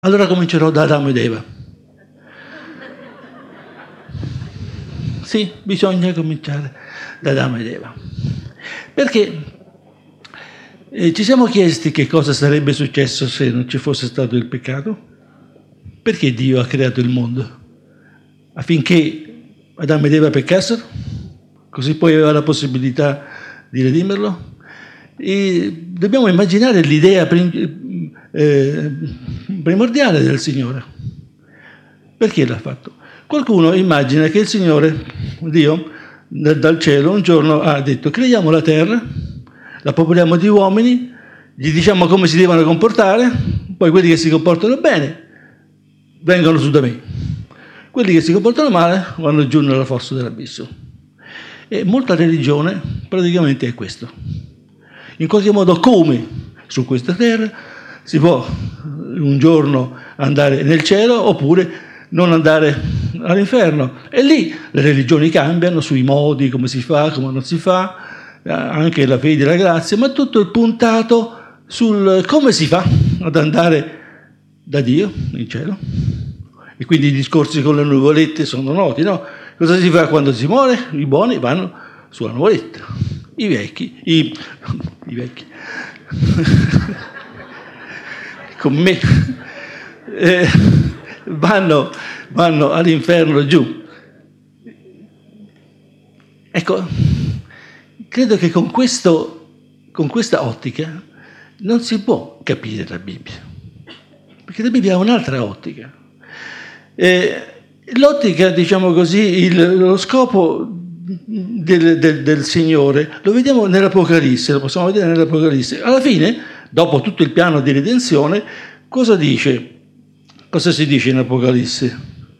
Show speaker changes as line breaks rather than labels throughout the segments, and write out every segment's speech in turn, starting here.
Allora comincerò da Adamo ed Eva. Sì, bisogna cominciare da Adamo ed Eva. Perché ci siamo chiesti che cosa sarebbe successo se non ci fosse stato il peccato? Perché Dio ha creato il mondo? Affinché Adamo ed Eva peccassero? Così poi aveva la possibilità di redimerlo? E dobbiamo immaginare l'idea primordiale del Signore. Perché l'ha fatto? Qualcuno immagina che il Signore, Dio, dal cielo un giorno ha detto: creiamo la terra, la popoliamo di uomini, gli diciamo come si devono comportare, poi quelli che si comportano bene vengono su da me, quelli che si comportano male vanno giù nella fossa dell'abisso. E molta religione praticamente è questo. In qualche modo, come su questa terra si può un giorno andare nel cielo oppure non andare all'inferno. E lì le religioni cambiano sui modi, come si fa, come non si fa, anche la fede e la grazia, ma tutto è puntato sul come si fa ad andare da Dio in cielo. E quindi i discorsi con le nuvolette sono noti, no? Cosa si fa quando si muore? I buoni vanno sulla nuvoletta, i vecchi con me vanno all'inferno giù. Ecco, credo che con questa ottica non si può capire la Bibbia, perché la Bibbia ha un'altra ottica. L'ottica, diciamo così, lo scopo del Signore lo vediamo nell'Apocalisse, lo possiamo vedere nell'Apocalisse. Alla fine, dopo tutto il piano di redenzione, cosa dice? Cosa si dice in Apocalisse?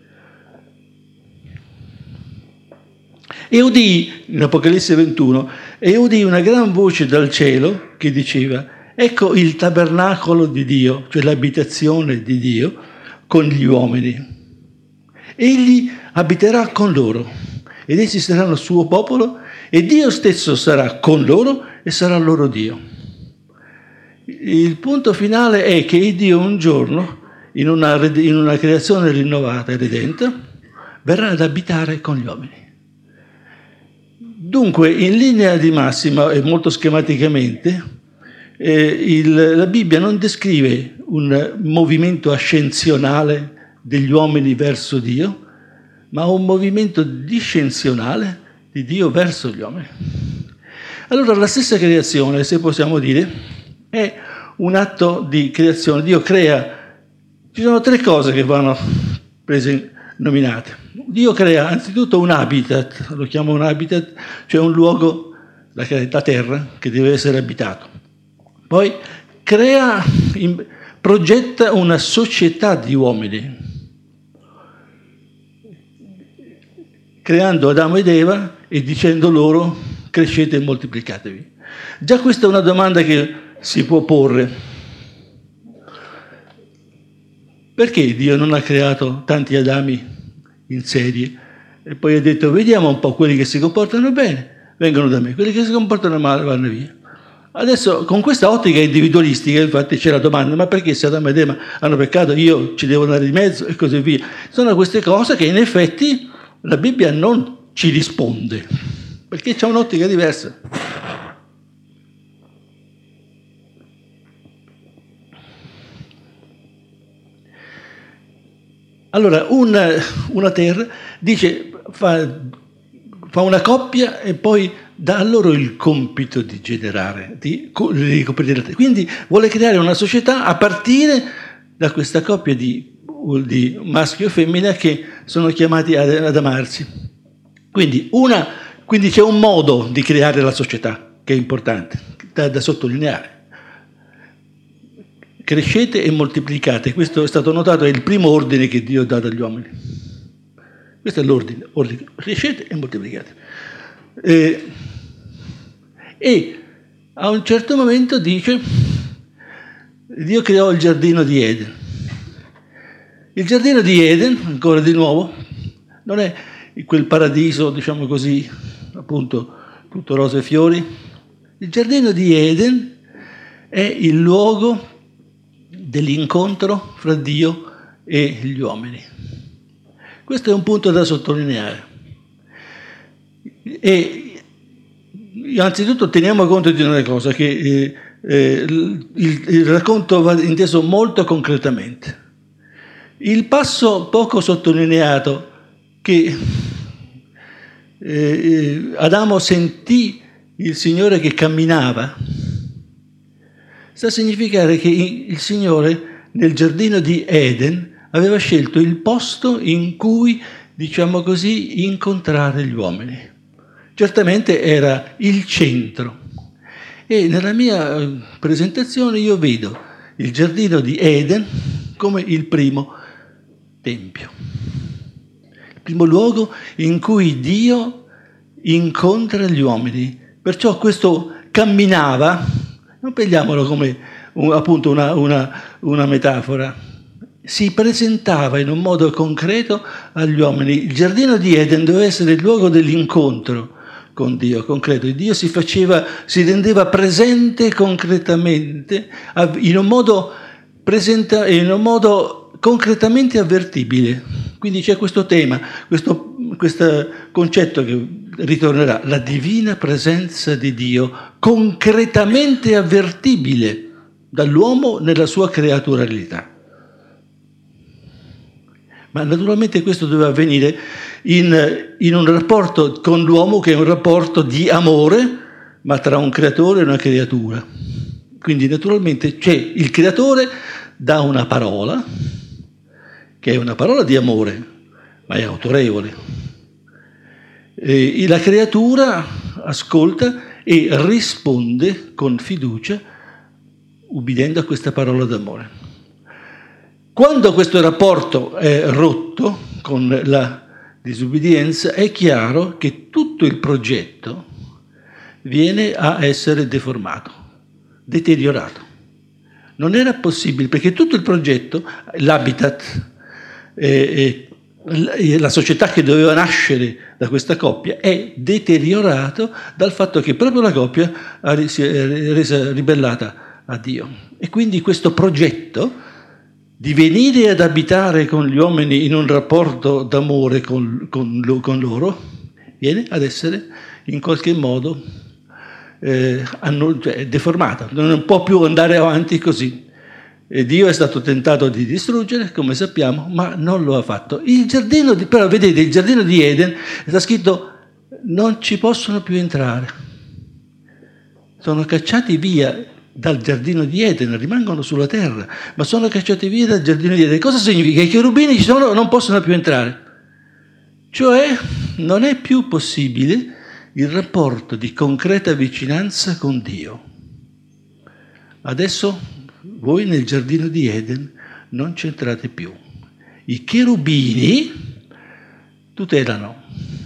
E udì, in Apocalisse 21, e udì una gran voce dal cielo che diceva: ecco il tabernacolo di Dio, cioè l'abitazione di Dio, con gli uomini. Egli abiterà con loro, ed essi saranno il suo popolo, e Dio stesso sarà con loro e sarà loro Dio. Il punto finale è che Dio un giorno, in una creazione rinnovata e redenta, verrà ad abitare con gli uomini. Dunque, in linea di massima e molto schematicamente, la Bibbia non descrive un movimento ascensionale degli uomini verso Dio, ma un movimento discensionale di Dio verso gli uomini. Allora la stessa creazione, se possiamo dire, è un atto di creazione. Dio crea, ci sono tre cose che vanno prese nominate. Dio crea anzitutto un habitat, lo chiama un habitat, cioè un luogo, la terra, che deve essere abitato. Poi progetta una società di uomini, creando Adamo ed Eva e dicendo loro: crescete e moltiplicatevi. Già questa è una domanda che si può porre. Perché Dio non ha creato tanti Adami in serie e poi ha detto: vediamo un po', quelli che si comportano bene vengono da me, quelli che si comportano male vanno via. Adesso, con questa ottica individualistica, infatti c'è la domanda: ma perché se Adamo ed Eva hanno peccato io ci devo andare di mezzo e così via? Sono queste cose che in effetti la Bibbia non ci risponde, perché c'è un'ottica diversa. Allora, una terra dice, fa una coppia e poi dà a loro il compito di generare, di ricoprire la terra. Quindi vuole creare una società a partire da questa coppia di maschio e femmina che sono chiamati ad amarsi. Quindi c'è un modo di creare la società che è importante, da sottolineare. Crescete e moltiplicate, questo è stato notato, è il primo ordine che Dio dà agli uomini. Questo è l'ordine, crescete e moltiplicate. E a un certo momento dice: Dio creò il giardino di Eden. Il giardino di Eden, ancora di nuovo, non è quel paradiso, diciamo così, appunto, tutto rose e fiori. Il giardino di Eden è il luogo dell'incontro fra Dio e gli uomini. Questo è un punto da sottolineare. E innanzitutto teniamo conto di una cosa, che il racconto va inteso molto concretamente. Il passo poco sottolineato che Adamo sentì il Signore che camminava sta a significare che il Signore nel giardino di Eden aveva scelto il posto in cui, diciamo così, incontrare gli uomini. Certamente era il centro. E nella mia presentazione io vedo il giardino di Eden come il primo tempio, il primo luogo in cui Dio incontra gli uomini. Perciò questo camminava, non prendiamolo come appunto una metafora, si presentava in un modo concreto agli uomini. Il giardino di Eden doveva essere il luogo dell'incontro con Dio, concreto. Il Dio si rendeva presente concretamente in un modo concretamente avvertibile. Quindi c'è questo tema, questo concetto che ritornerà, la divina presenza di Dio concretamente avvertibile dall'uomo nella sua creaturalità. Ma naturalmente questo doveva avvenire in un rapporto con l'uomo che è un rapporto di amore, ma tra un creatore e una creatura. Quindi naturalmente c'è il creatore dà una parola, che è una parola di amore, ma è autorevole. La creatura ascolta e risponde con fiducia, ubbidendo a questa parola d'amore. Quando questo rapporto è rotto con la disubbidienza, è chiaro che tutto il progetto viene a essere deformato, deteriorato. Non era possibile, perché tutto il progetto, l'habitat, la società che doveva nascere da questa coppia è deteriorato dal fatto che proprio la coppia si è resa ribellata a Dio. E quindi questo progetto di venire ad abitare con gli uomini in un rapporto d'amore con loro viene ad essere in qualche modo deformato, non può più andare avanti così. E Dio è stato tentato di distruggere, come sappiamo, ma non lo ha fatto. Però vedete, il giardino di Eden sta scritto: non ci possono più entrare. Sono cacciati via dal giardino di Eden, rimangono sulla terra, ma sono cacciati via dal giardino di Eden. Cosa significa? I cherubini ci sono, non possono più entrare. Cioè, non è più possibile il rapporto di concreta vicinanza con Dio. Adesso voi nel giardino di Eden non c'entrate più. I cherubini tutelano.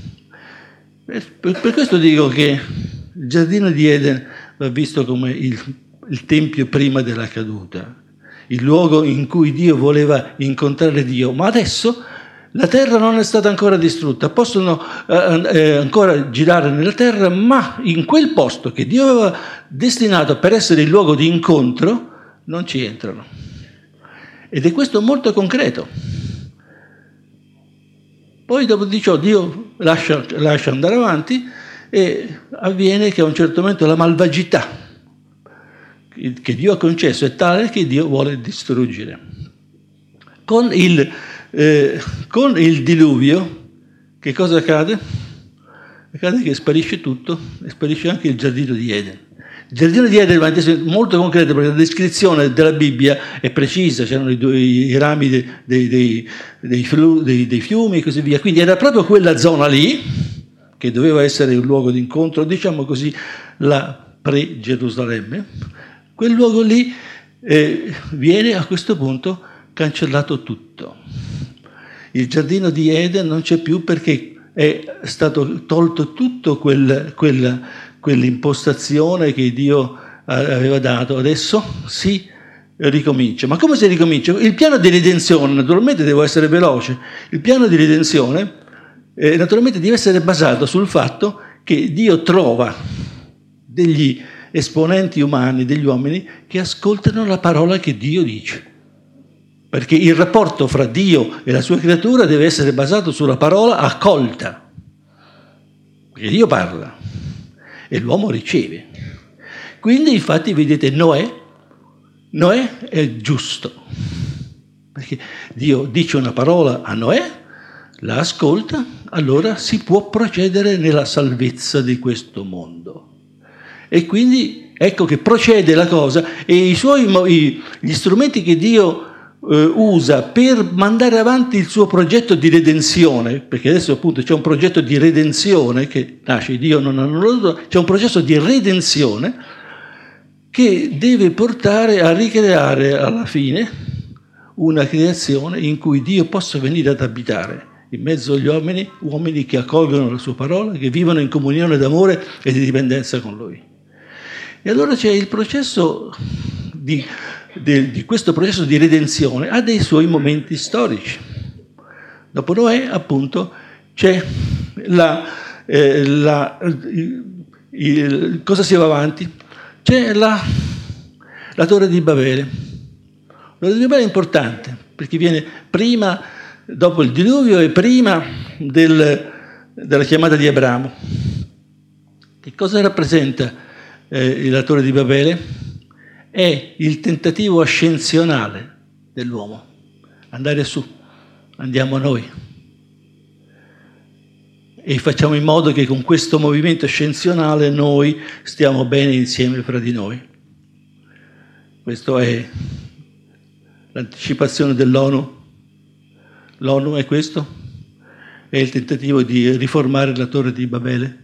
Per questo dico che il giardino di Eden va visto come il tempio prima della caduta, il luogo in cui Dio voleva incontrare Dio. Ma adesso la terra non è stata ancora distrutta, possono ancora girare nella terra, ma in quel posto che Dio aveva destinato per essere il luogo di incontro non ci entrano. Ed è questo molto concreto. Poi dopo di ciò Dio lascia andare avanti e avviene che a un certo momento la malvagità che Dio ha concesso è tale che Dio vuole distruggere. Con il diluvio che cosa accade? Accade che sparisce tutto, e sparisce anche il giardino di Eden. Il giardino di Eden è molto concreto, perché la descrizione della Bibbia è precisa, c'erano i rami dei fiumi e così via. Quindi era proprio quella zona lì che doveva essere un luogo di incontro, diciamo così, la pre-Gerusalemme. Quel luogo lì viene a questo punto cancellato tutto. Il giardino di Eden non c'è più perché è stato tolto tutto quell'impostazione che Dio aveva dato. Adesso si ricomincia. Ma come si ricomincia? Il piano di redenzione, naturalmente devo essere veloce, il piano di redenzione naturalmente deve essere basato sul fatto che Dio trova degli esponenti umani, degli uomini, che ascoltano la parola che Dio dice. perché il rapporto fra Dio e la sua creatura deve essere basato sulla parola accolta, perché Dio parla e l'uomo riceve. Quindi infatti vedete Noè è giusto, perché Dio dice una parola a Noè, la ascolta, allora si può procedere nella salvezza di questo mondo. E quindi ecco che procede la cosa, e gli strumenti che Dio usa per mandare avanti il suo progetto di redenzione, perché adesso appunto c'è un progetto di redenzione che nasce, Dio non ha nulla, c'è un processo di redenzione che deve portare a ricreare alla fine una creazione in cui Dio possa venire ad abitare in mezzo agli uomini che accolgono la sua parola, che vivono in comunione d'amore e di dipendenza con Lui. E allora c'è il processo di questo processo di redenzione, ha dei suoi momenti storici. Dopo Noè, appunto, c'è cosa si va avanti? C'è la Torre di Babele. La Torre di Babele è importante, perché viene prima, dopo il diluvio e prima della chiamata di Abramo. Che cosa rappresenta la Torre di Babele? È il tentativo ascensionale dell'uomo. Andare su, andiamo noi. E facciamo in modo che con questo movimento ascensionale noi stiamo bene insieme fra di noi. Questo è l'anticipazione dell'ONU. L'ONU è questo? È il tentativo di riformare la Torre di Babele.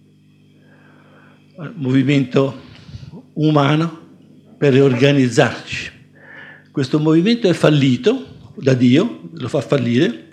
Movimento umano per riorganizzarci. Questo movimento è fallito da Dio, lo fa fallire,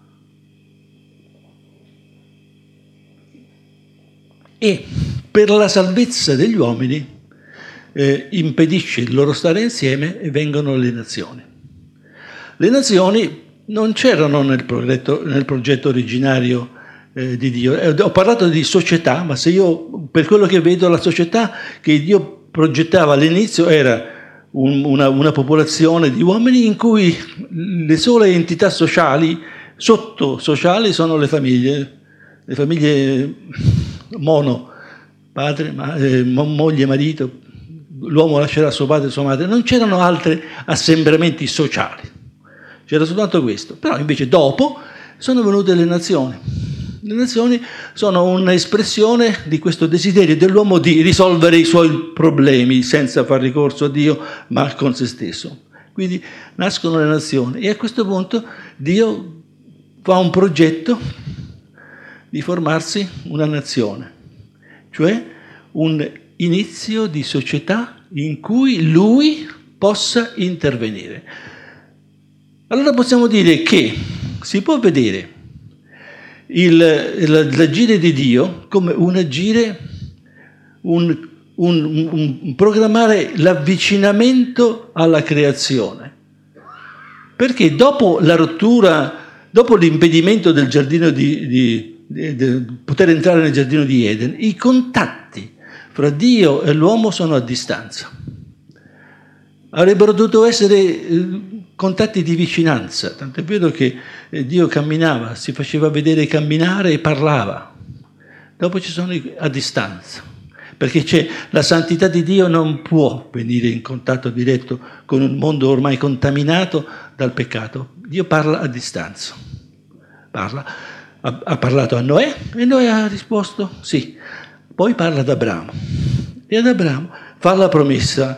e per la salvezza degli uomini impedisce il loro stare insieme e vengono le nazioni. Le nazioni non c'erano nel progetto originario di Dio. Ho parlato di società, ma se io, per quello che vedo, la società che Dio progettava all'inizio era una popolazione di uomini in cui le sole entità sociali, sottosociali, sono le famiglie mono, padre, moglie, marito, l'uomo lascerà suo padre e sua madre, non c'erano altri assembramenti sociali, c'era soltanto questo. Però invece dopo sono venute le nazioni. Le nazioni sono un'espressione di questo desiderio dell'uomo di risolvere i suoi problemi senza far ricorso a Dio, ma con se stesso. Quindi nascono le nazioni e a questo punto Dio fa un progetto di formarsi una nazione, cioè un inizio di società in cui Lui possa intervenire. Allora possiamo dire che si può vedere l'agire di Dio come un agire, un programmare l'avvicinamento alla creazione. Perché dopo la rottura, dopo l'impedimento del giardino di poter entrare nel giardino di Eden, i contatti fra Dio e l'uomo sono a distanza. Avrebbero dovuto essere contatti di vicinanza, tant'è vero che Dio camminava, si faceva vedere camminare e parlava. Dopo ci sono a distanza, perché c'è la santità di Dio non può venire in contatto diretto con un mondo ormai contaminato dal peccato. Dio parla a distanza. Ha parlato a Noè e Noè ha risposto sì. Poi parla ad Abramo e ad Abramo fa la promessa,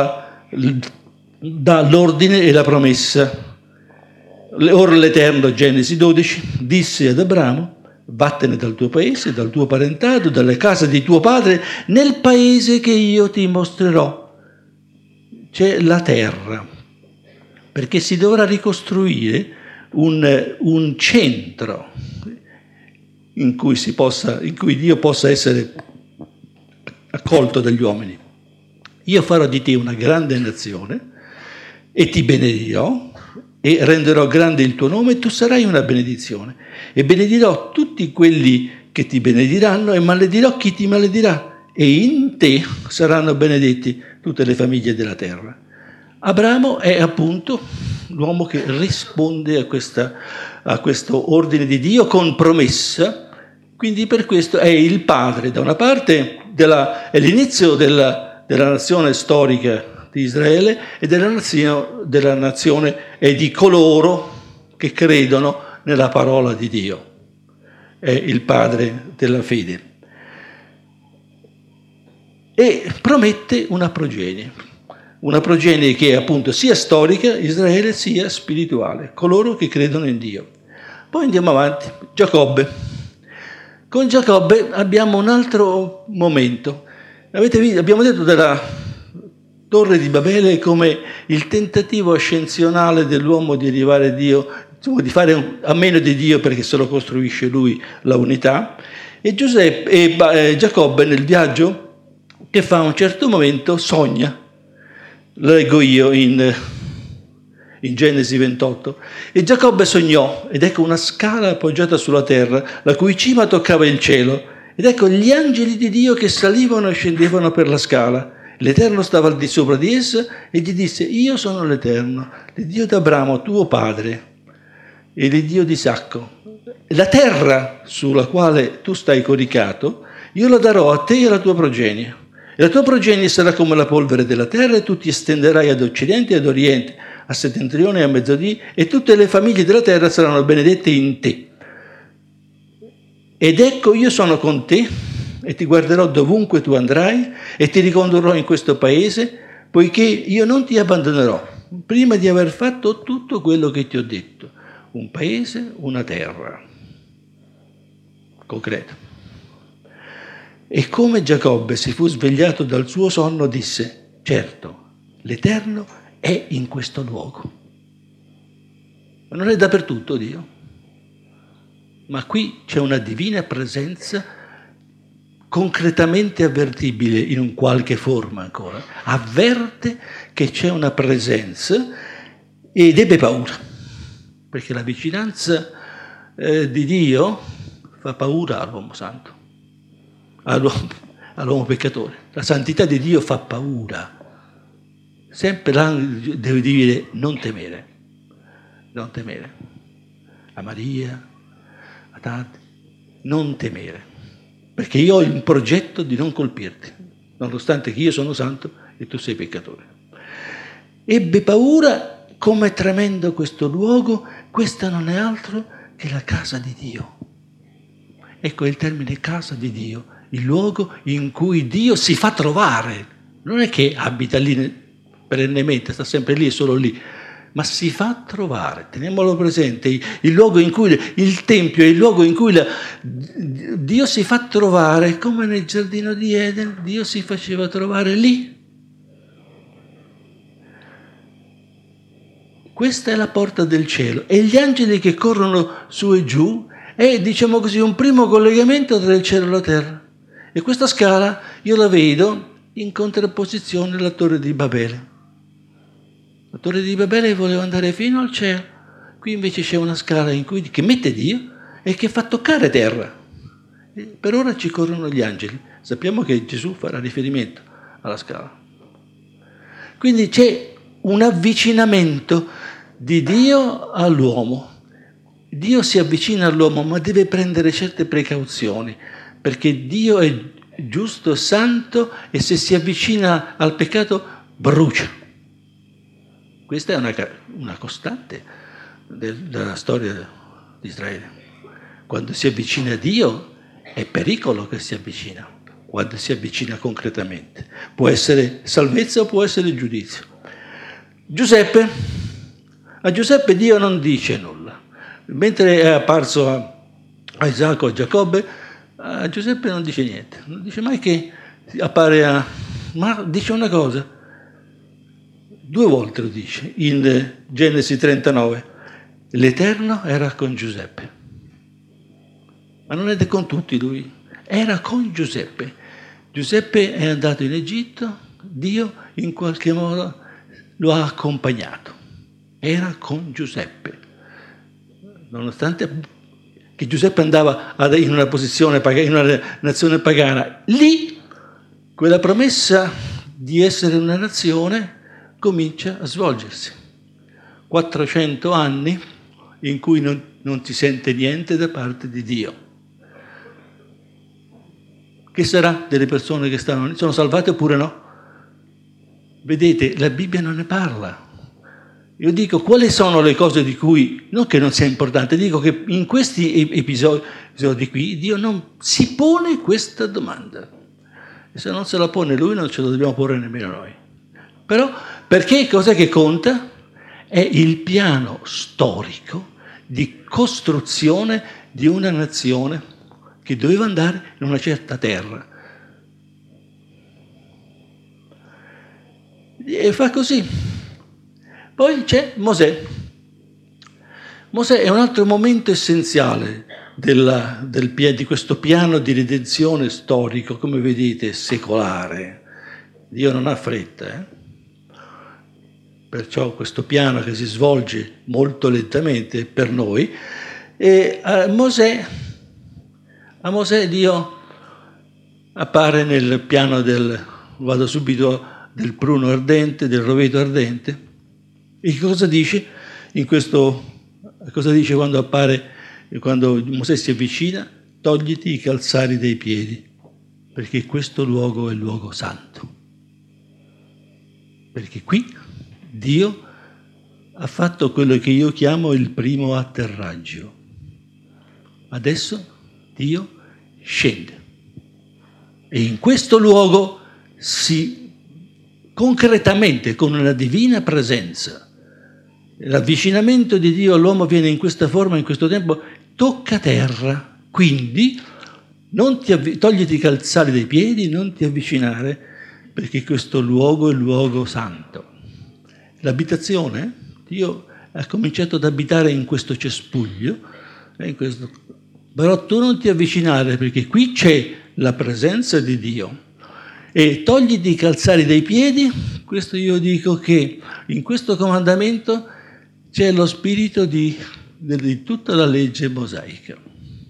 dà l'ordine e la promessa. Ora l'Eterno, Genesi 12, disse ad Abramo: vattene dal tuo paese, dal tuo parentado, dalle case di tuo padre, nel paese che io ti mostrerò. C'è la terra, perché si dovrà ricostruire un centro in cui Dio possa essere accolto dagli uomini. Io farò di te una grande nazione e ti benedirò e renderò grande il tuo nome e tu sarai una benedizione. E benedirò tutti quelli che ti benediranno e maledirò chi ti maledirà. E in te saranno benedetti tutte le famiglie della terra. Abramo è appunto l'uomo che risponde a questo ordine di Dio con promessa, quindi per questo è il padre, da una parte, è l'inizio della nazione storica di Israele e della nazione e di coloro che credono nella parola di Dio. È il padre della fede. E promette una progenie che è appunto sia storica, Israele, sia spirituale, coloro che credono in Dio. Poi andiamo avanti, Giacobbe. Con Giacobbe abbiamo un altro momento. Abbiamo detto della Torre di Babele come il tentativo ascensionale dell'uomo di arrivare a Dio, di fare a meno di Dio perché se lo costruisce lui la unità, e Giacobbe nel viaggio che fa a un certo momento sogna, lo leggo io in Genesi 28, e Giacobbe sognò, ed ecco una scala appoggiata sulla terra, la cui cima toccava il cielo, ed ecco gli angeli di Dio che salivano e scendevano per la scala. L'Eterno stava al di sopra di essa e gli disse: io sono l'Eterno, l'Iddio d'Abramo, tuo padre, e l'Iddio di Isacco. La terra sulla quale tu stai coricato, io la darò a te e alla tua progenie. E la tua progenie sarà come la polvere della terra, e tu ti estenderai ad occidente e ad oriente, a settentrione e a mezzodì, e tutte le famiglie della terra saranno benedette in te. Ed ecco, io sono con te, e ti guarderò dovunque tu andrai, e ti ricondurrò in questo paese, poiché io non ti abbandonerò, prima di aver fatto tutto quello che ti ho detto. Un paese, una terra. Concreto. E come Giacobbe si fu svegliato dal suo sonno, disse: certo, l'Eterno è in questo luogo. Ma non è dappertutto Dio. Ma qui c'è una divina presenza concretamente avvertibile in un qualche forma ancora. Avverte che c'è una presenza ed ebbe paura, perché la vicinanza di Dio fa paura all'uomo santo. All'uomo peccatore. La santità di Dio fa paura. Sempre l'angelo deve dire: non temere. Non temere. A Maria, a tanti, non temere. Perché io ho il progetto di non colpirti, nonostante che io sono santo e tu sei peccatore. Ebbe paura, com'è tremendo questo luogo, questa non è altro che la casa di Dio. Ecco il termine casa di Dio. Il luogo in cui Dio si fa trovare. Non è che abita lì perennemente, sta sempre lì e solo lì, ma si fa trovare. Teniamolo presente, il luogo in cui il Tempio è il luogo in cui Dio si fa trovare, come nel giardino di Eden, Dio si faceva trovare lì. Questa è la porta del cielo e gli angeli che corrono su e giù è, diciamo così, un primo collegamento tra il cielo e la terra. E questa scala io la vedo in contrapposizione alla Torre di Babele. La Torre di Babele voleva andare fino al cielo, qui invece c'è una scala che mette Dio e che fa toccare terra. E per ora ci corrono gli angeli. Sappiamo che Gesù farà riferimento alla scala. Quindi c'è un avvicinamento di Dio all'uomo. Dio si avvicina all'uomo, ma deve prendere certe precauzioni, perché Dio è giusto, santo, e se si avvicina al peccato brucia. Questa è una costante della storia di Israele. Quando si avvicina a Dio è pericolo che si avvicina, quando si avvicina concretamente. Può essere salvezza o può essere giudizio. A Giuseppe Dio non dice nulla. Mentre è apparso a Isacco, a Giacobbe, a Giuseppe non dice niente. Non dice mai che appare ma dice una cosa. 2 volte lo dice, in Genesi 39. L'Eterno era con Giuseppe. Ma non è con tutti lui, era con Giuseppe. Giuseppe è andato in Egitto, Dio in qualche modo lo ha accompagnato. Era con Giuseppe. Nonostante che Giuseppe andava in una posizione pagana, in una nazione pagana, lì quella promessa di essere una nazione comincia a svolgersi. 400 anni in cui non si sente niente da parte di Dio. Che sarà delle persone che sono salvate oppure no? Vedete, la Bibbia non ne parla. Io dico quali sono le cose di cui, non che non sia importante, dico che in questi episodi qui Dio non si pone questa domanda. E se non se la pone Lui non ce la dobbiamo porre nemmeno noi. Però perché cos'è che conta? È il piano storico di costruzione di una nazione che doveva andare in una certa terra. E fa così. Poi c'è Mosè. Mosè è un altro momento essenziale di questo piano di redenzione storico, come vedete, secolare. Dio non ha fretta, Perciò questo piano che si svolge molto lentamente per noi. E a Mosè Dio appare nel piano del pruno ardente, del roveto ardente. E cosa dice? Cosa dice quando Mosè si avvicina? Togliti i calzari dai piedi, perché questo luogo è il luogo santo. Perché qui Dio ha fatto quello che io chiamo il primo atterraggio. Adesso Dio scende. E in questo luogo concretamente, con una divina presenza, l'avvicinamento di Dio all'uomo viene in questa forma, in questo tempo, tocca terra. Quindi togliti i calzari dai piedi, non ti avvicinare, perché questo luogo è il luogo santo. L'abitazione, Dio ha cominciato ad abitare in questo cespuglio, però tu non ti avvicinare, perché qui c'è la presenza di Dio. E togliti i calzari dai piedi, questo io dico che in questo comandamento c'è lo spirito di tutta la legge mosaica.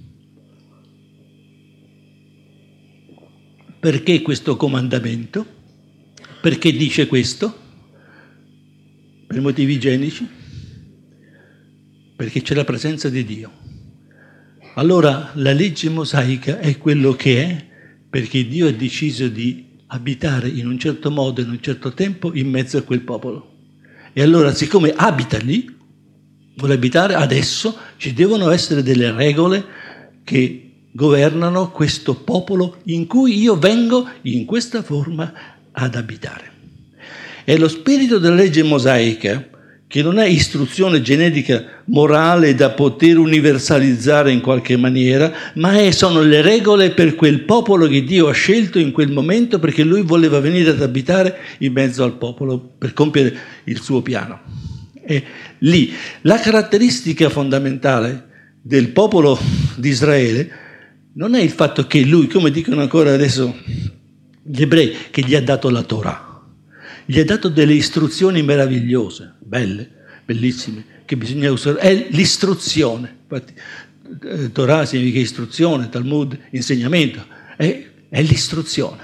Perché questo comandamento? Perché dice questo? Per motivi igienici? Perché c'è la presenza di Dio. Allora la legge mosaica è quello che è perché Dio ha deciso di abitare in un certo modo, in un certo tempo, in mezzo a quel popolo. E allora, siccome abita lì, vuole abitare, adesso ci devono essere delle regole che governano questo popolo in cui io vengo in questa forma ad abitare. È lo spirito della legge mosaica, che non è istruzione generica morale da poter universalizzare in qualche maniera, ma sono le regole per quel popolo che Dio ha scelto in quel momento, perché Lui voleva venire ad abitare in mezzo al popolo per compiere il suo piano. E lì la caratteristica fondamentale del popolo di Israele non è il fatto che Lui, come dicono ancora adesso gli ebrei, che gli ha dato la Torah. Gli ha dato delle istruzioni meravigliose, belle, bellissime, che bisogna usare. È l'istruzione. Infatti, Torah significa istruzione, Talmud, insegnamento. È l'istruzione.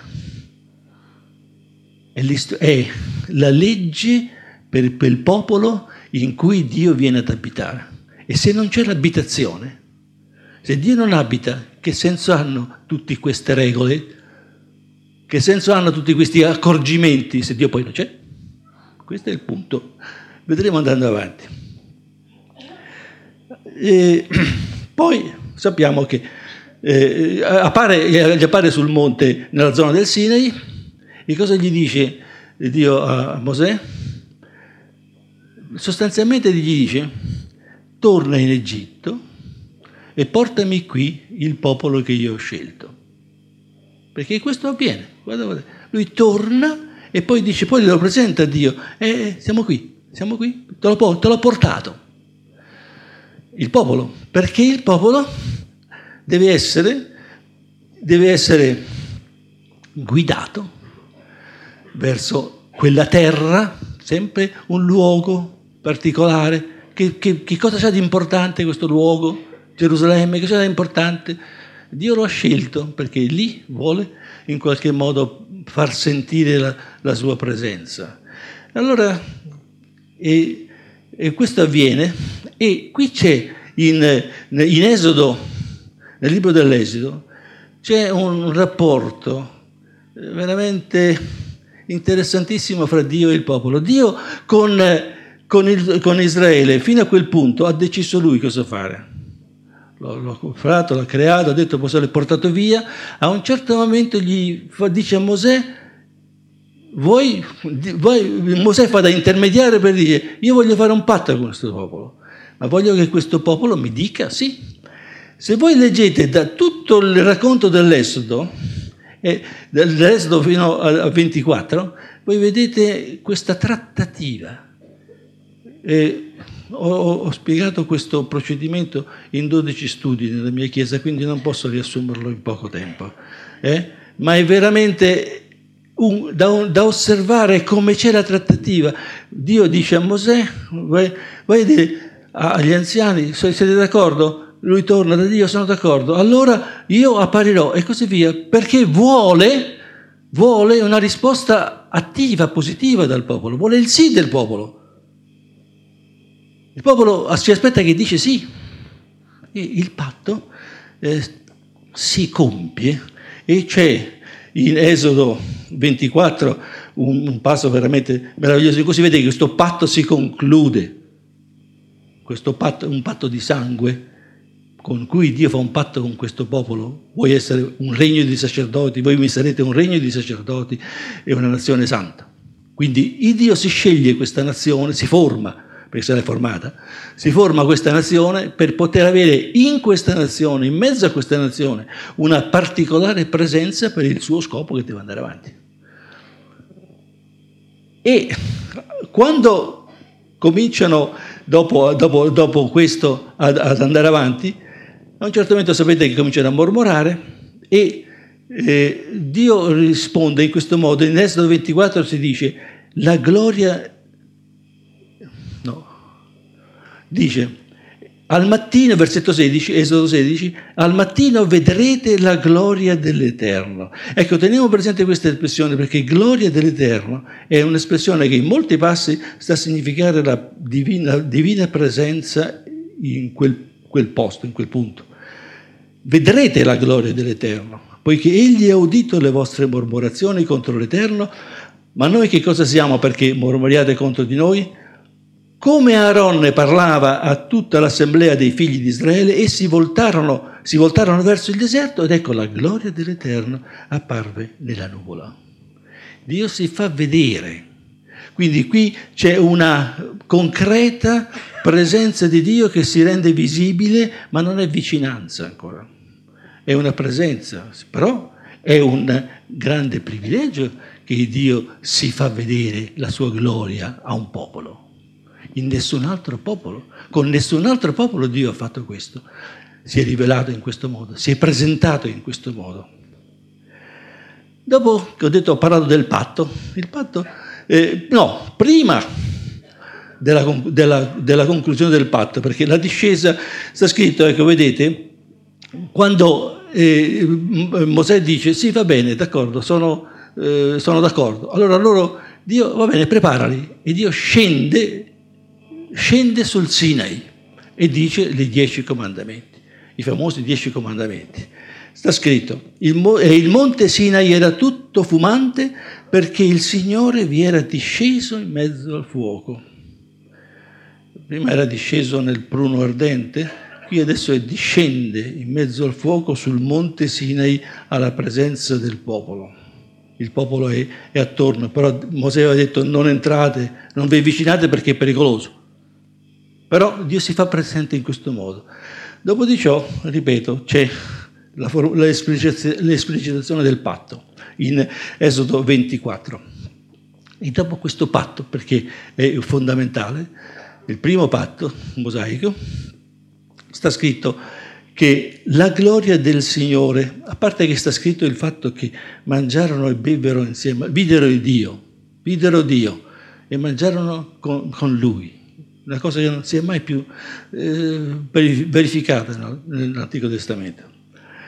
È la legge per quel popolo in cui Dio viene ad abitare. E se non c'è l'abitazione, se Dio non abita, che senso hanno tutte queste regole? Che senso hanno tutti questi accorgimenti se Dio poi non c'è? Questo è il punto. Vedremo andando avanti. Poi sappiamo che gli appare sul monte nella zona del Sinai. E cosa gli dice Dio a Mosè? Sostanzialmente gli dice: torna in Egitto e portami qui il popolo che io ho scelto. Perché questo avviene. Guarda. Lui torna e poi dice, poi lo presenta a Dio. Siamo qui, te l'ho portato. Il popolo. Perché il popolo deve essere guidato verso quella terra, sempre un luogo particolare. Che cosa c'è di importante questo luogo? Gerusalemme, che c'è di importante? Dio lo ha scelto perché lì vuole in qualche modo far sentire la sua presenza. Allora, E questo avviene, e qui c'è in Esodo, nel libro dell'Esodo, c'è un rapporto veramente interessantissimo fra Dio e il popolo. Dio con Israele, fino a quel punto, ha deciso lui cosa fare. L'ha comprato, l'ha creato, ha detto Mosè l'ha portato via. A un certo momento dice a Mosè, Mosè fa da intermediario per dire: io voglio fare un patto con questo popolo, ma voglio che questo popolo mi dica sì. Se voi leggete da tutto il racconto dell'Esodo, dall'Esodo fino a 24, voi vedete questa trattativa. Ho spiegato questo procedimento in 12 studi nella mia chiesa, quindi non posso riassumerlo in poco tempo. Ma è veramente da osservare come c'è la trattativa. Dio dice a Mosè, vai a dire agli anziani, siete d'accordo? Lui torna da Dio, sono d'accordo. Allora io apparirò e così via, perché vuole una risposta attiva, positiva dal popolo, vuole il sì del popolo. Il popolo si aspetta che dice sì. E il patto si compie, e c'è in Esodo 24 un passo veramente meraviglioso, così vede che questo patto si conclude. Questo patto è un patto di sangue con cui Dio fa un patto con questo popolo. Vuoi essere un regno di sacerdoti, voi mi sarete un regno di sacerdoti e una nazione santa. Quindi il Dio si sceglie questa nazione, si forma, perché se l'è formata, si forma questa nazione per poter avere in questa nazione, in mezzo a questa nazione, una particolare presenza per il suo scopo che deve andare avanti. E quando cominciano dopo questo ad andare avanti, a un certo momento sapete che cominciano a mormorare, e Dio risponde in questo modo. In Esodo 24 si dice: la gloria... Dice, al mattino, versetto 16, Esodo 16, al mattino vedrete la gloria dell'Eterno. Ecco, teniamo presente questa espressione, perché gloria dell'Eterno è un'espressione che in molti passi sta a significare la divina presenza in quel posto, in quel punto. Vedrete la gloria dell'Eterno, poiché Egli ha udito le vostre mormorazioni contro l'Eterno. Ma noi che cosa siamo perché mormoriate contro di noi? Come Aaron ne parlava a tutta l'assemblea dei figli di Israele, e si voltarono verso il deserto, ed ecco la gloria dell'Eterno apparve nella nuvola. Dio si fa vedere. Quindi qui c'è una concreta presenza di Dio che si rende visibile, ma non è vicinanza ancora. È una presenza, però è un grande privilegio che Dio si fa vedere la sua gloria a un popolo. In nessun altro popolo, con nessun altro popolo Dio ha fatto questo. Si è rivelato in questo modo, si è presentato in questo modo. Dopo che ho parlato del patto, prima della conclusione del patto, perché la discesa sta scritto, ecco, vedete, quando Mosè dice sì, va bene, d'accordo, sono d'accordo. Allora loro, Dio, va bene, preparali, e Dio scende sul Sinai e dice i 10 comandamenti, i famosi 10 comandamenti. Sta scritto, il monte Sinai era tutto fumante perché il Signore vi era disceso in mezzo al fuoco. Prima era disceso nel pruno ardente, qui adesso discende in mezzo al fuoco sul monte Sinai alla presenza del popolo. Il popolo è attorno, però Mosè aveva detto non entrate, non vi avvicinate perché è pericoloso. Però Dio si fa presente in questo modo. Dopo di ciò, ripeto, c'è l'esplicitazione del patto in Esodo 24. E dopo questo patto, perché è fondamentale, il primo patto mosaico, sta scritto che la gloria del Signore, a parte che sta scritto il fatto che mangiarono e bevvero insieme, videro Dio e mangiarono con Lui. Una cosa che non si è mai più verificata nell'Antico Testamento.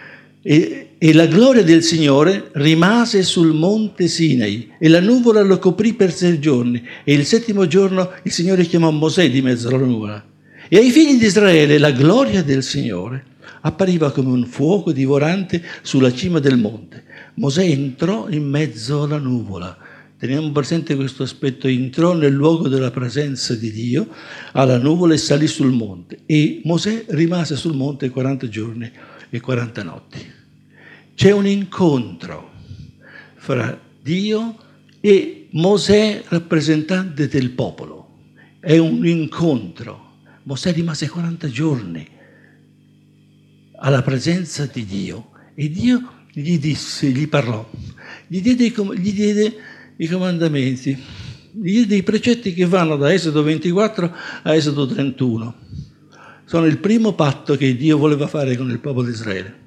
E la gloria del Signore rimase sul monte Sinai e la nuvola lo coprì per 6 giorni. E il 7° giorno il Signore chiamò Mosè di mezzo alla nuvola. E ai figli di Israele la gloria del Signore appariva come un fuoco divorante sulla cima del monte. Mosè entrò in mezzo alla nuvola. Teniamo presente questo aspetto: entrò nel luogo della presenza di Dio alla nuvola e salì sul monte. E Mosè rimase sul monte 40 giorni e 40 notti. C'è un incontro fra Dio e Mosè, rappresentante del popolo. È un incontro. Mosè rimase 40 giorni alla presenza di Dio e Dio gli disse, gli parlò, gli diede i comandamenti, gli diede i precetti che vanno da Esodo 24 a Esodo 31. Sono il primo patto che Dio voleva fare con il popolo di Israele.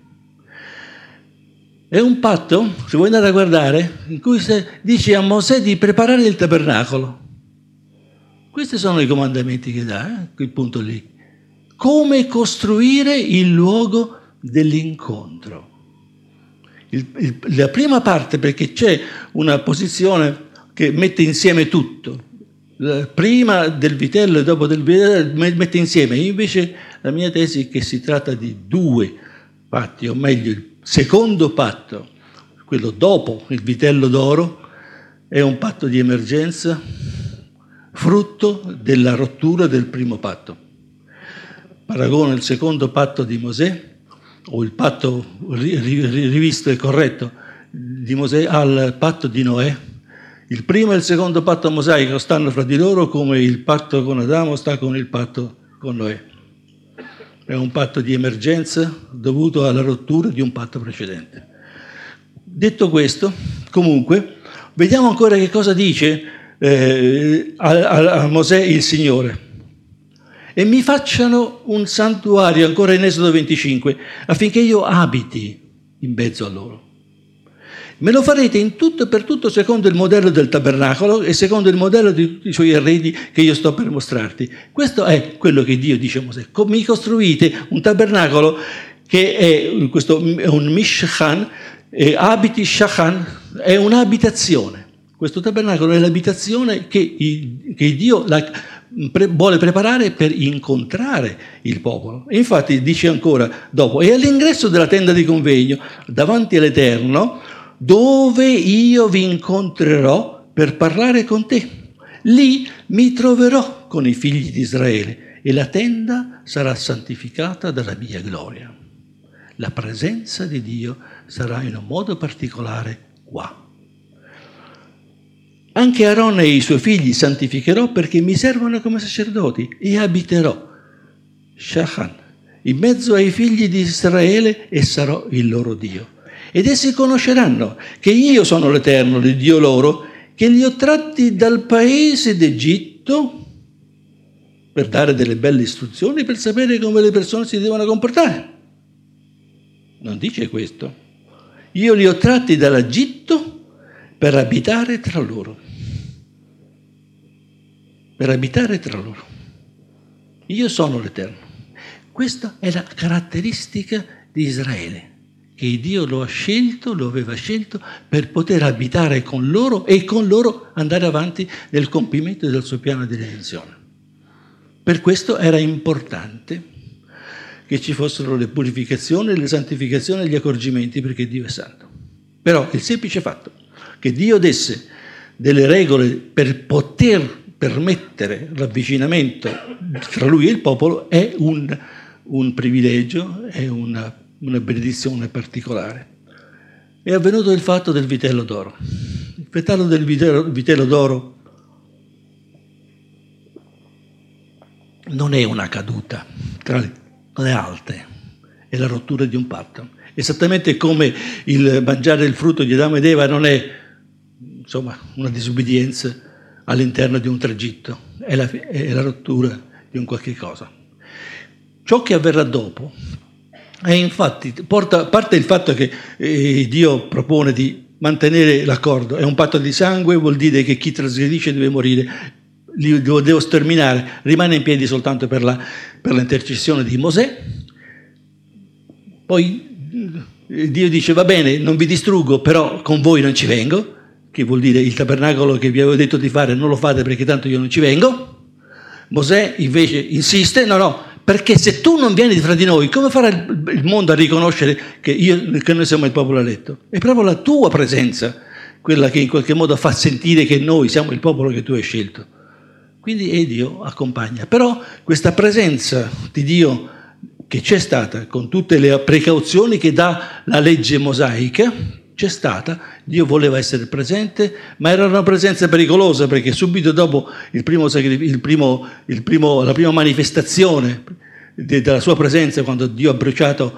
È un patto, se vuoi andare a guardare, in cui dice a Mosè di preparare il tabernacolo. Questi sono i comandamenti che dà, quel punto lì. Come costruire il luogo dell'incontro. La prima parte, perché c'è una posizione che mette insieme tutto. Prima del vitello e dopo del vitello mette insieme. Invece la mia tesi è che si tratta di 2 patti, o meglio il secondo patto, quello dopo il vitello d'oro, è un patto di emergenza, frutto della rottura del primo patto. Paragono il secondo patto di Mosè, o il patto rivisto e corretto di Mosè, al patto di Noè. Il primo e il secondo patto mosaico stanno fra di loro come il patto con Adamo sta con il patto con Noè. È un patto di emergenza dovuto alla rottura di un patto precedente. Detto questo, comunque, vediamo ancora che cosa dice a Mosè il Signore. E mi facciano un santuario, ancora in Esodo 25, affinché io abiti in mezzo a loro. Me lo farete in tutto e per tutto secondo il modello del tabernacolo e secondo il modello di tutti i suoi arredi che io sto per mostrarti. Questo è quello che Dio dice a Mosè. Mi costruite un tabernacolo che è un mishkan, abiti shachan, è un'abitazione. Questo tabernacolo è l'abitazione che Dio vuole preparare per incontrare il popolo. E infatti dice ancora dopo: e all'ingresso della tenda di convegno, davanti all'Eterno, dove io vi incontrerò per parlare con te. Lì mi troverò con i figli di Israele e la tenda sarà santificata dalla mia gloria. La presenza di Dio sarà in un modo particolare qua. Anche Aaron e i suoi figli santificherò perché mi servono come sacerdoti e abiterò, Shachan, in mezzo ai figli di Israele e sarò il loro Dio. Ed essi conosceranno che io sono l'Eterno, il Dio loro, che li ho tratti dal paese d'Egitto per dare delle belle istruzioni, per sapere come le persone si devono comportare. Non dice questo. Io li ho tratti dall'Egitto per abitare tra loro. Per abitare tra loro. Io sono l'Eterno. Questa è la caratteristica di Israele, che Dio lo aveva scelto per poter abitare con loro e con loro andare avanti nel compimento del suo piano di redenzione. Per questo era importante che ci fossero le purificazioni, le santificazioni e gli accorgimenti, perché Dio è santo. Però il semplice fatto che Dio desse delle regole per poter permettere l'avvicinamento tra lui e il popolo è un privilegio, è una benedizione particolare. È avvenuto il fatto del vitello d'oro. Il fatto del vitello d'oro non è una caduta tra le alte, è la rottura di un patto. Esattamente come il mangiare il frutto di Adamo ed Eva non è, insomma, una disobbedienza all'interno di un tragitto, è la rottura di un qualche cosa. Ciò che avverrà dopo è infatti, parte il fatto che Dio propone di mantenere l'accordo, è un patto di sangue, vuol dire che chi trasgredisce deve morire, lo devo sterminare, rimane in piedi soltanto per l'intercessione di Mosè. Poi Dio dice va bene, non vi distruggo, però con voi non ci vengo, che vuol dire il tabernacolo che vi avevo detto di fare non lo fate perché tanto io non ci vengo. Mosè invece insiste, no, perché se tu non vieni fra di noi, come farà il mondo a riconoscere che noi siamo il popolo eletto? È proprio la tua presenza quella che in qualche modo fa sentire che noi siamo il popolo che tu hai scelto. Quindi Dio accompagna. Però questa presenza di Dio che c'è stata, con tutte le precauzioni che dà la legge mosaica, c'è stata, Dio voleva essere presente, ma era una presenza pericolosa perché subito dopo la prima manifestazione della sua presenza, quando Dio ha bruciato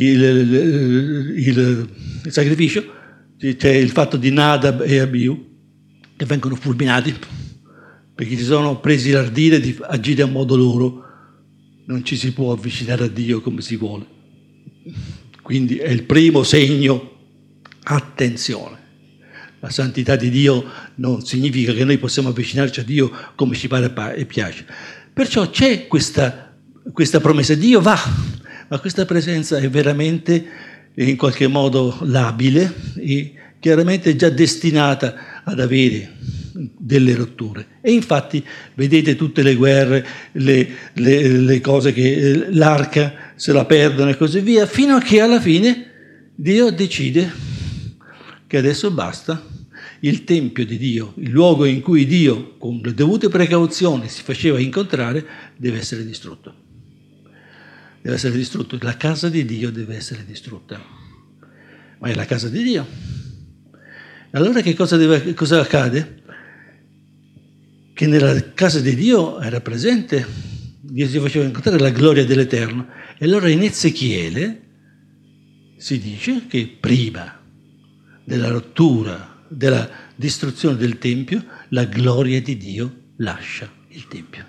il sacrificio, c'è il fatto di Nadab e Abiu che vengono fulminati perché si sono presi l'ardire di agire a modo loro. Non ci si può avvicinare a Dio come si vuole. Quindi è il primo segno. Attenzione, la santità di Dio non significa che noi possiamo avvicinarci a Dio come ci pare e piace. Perciò c'è questa promessa, Dio va, ma questa presenza è veramente in qualche modo labile e chiaramente già destinata ad avere delle rotture. E infatti vedete tutte le guerre, le cose che l'arca se la perdono e così via, fino a che alla fine Dio decide che adesso basta, il Tempio di Dio, il luogo in cui Dio, con le dovute precauzioni, si faceva incontrare, deve essere distrutto. Deve essere distrutto, la casa di Dio deve essere distrutta. Ma è la casa di Dio. Allora che cosa accade? Che nella casa di Dio era presente, Dio si faceva incontrare la gloria dell'Eterno. E allora in Ezechiele si dice che prima della rottura, della distruzione del Tempio, la gloria di Dio lascia il Tempio.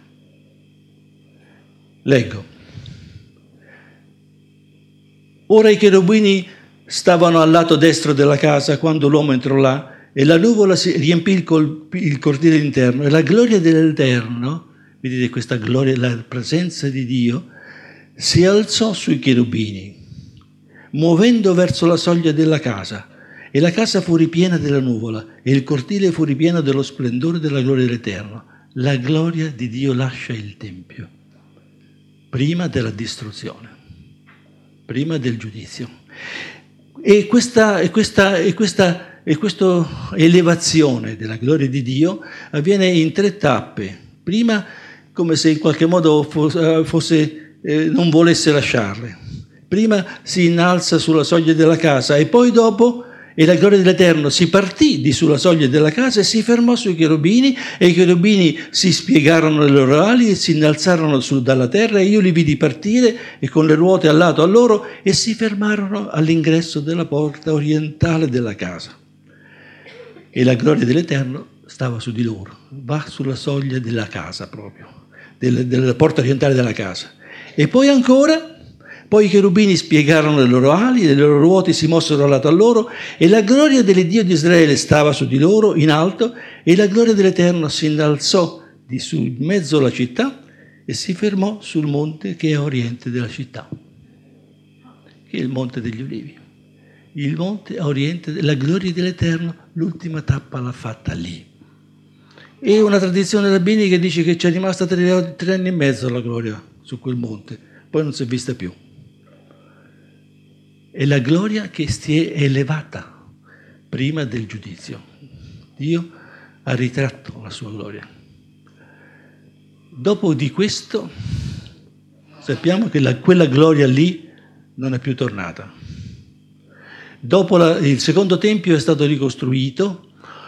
Leggo. Ora i cherubini stavano al lato destro della casa quando l'uomo entrò là e la nuvola si riempì il cortile interno e la gloria dell'Eterno, vedete questa gloria, la presenza di Dio, si alzò sui cherubini, muovendo verso la soglia della casa. E la casa fu ripiena della nuvola e il cortile fu ripieno dello splendore della gloria dell'Eterno. La gloria di Dio lascia il Tempio prima della distruzione, prima del giudizio. E questa elevazione della gloria di Dio avviene in 3 tappe. Prima come se in qualche modo non volesse lasciarle. Prima si innalza sulla soglia della casa e poi dopo e la gloria dell'Eterno si partì di sulla soglia della casa e si fermò sui cherubini e i cherubini si spiegarono le loro ali e si innalzarono dalla terra e io li vidi partire e con le ruote al lato a loro e si fermarono all'ingresso della porta orientale della casa. E la gloria dell'Eterno stava su di loro, va sulla soglia della casa proprio, della porta orientale della casa. E poi ancora... Poi i cherubini spiegarono le loro ali, le loro ruote si mossero al lato a loro, e la gloria dell'Iddio di Israele stava su di loro, in alto, e la gloria dell'Eterno si innalzò di su in mezzo alla città e si fermò sul monte che è a oriente della città, che è il Monte degli Ulivi. Il monte a oriente, la gloria dell'Eterno, l'ultima tappa l'ha fatta lì. E una tradizione rabbinica dice che c'è rimasta 3 anni e mezzo la gloria su quel monte, poi non si è vista più. È la gloria che si è elevata prima del giudizio. Dio ha ritratto la sua gloria. Dopo di questo sappiamo che quella gloria lì non è più tornata. Dopo il secondo tempio è stato ricostruito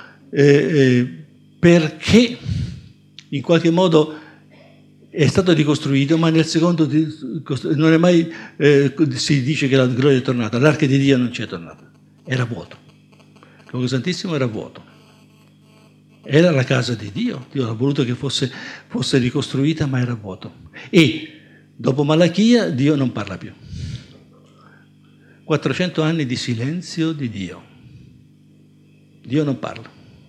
perché in qualche modo è stato ricostruito, ma nel secondo non è mai si dice che la gloria è tornata. L'arca di Dio non c'è tornata, era vuoto. Il luogo santissimo era vuoto. Era la casa di Dio. Dio ha voluto che fosse ricostruita, ma era vuoto. E dopo Malachia Dio non parla più. 400 anni di silenzio di Dio. Dio non parla.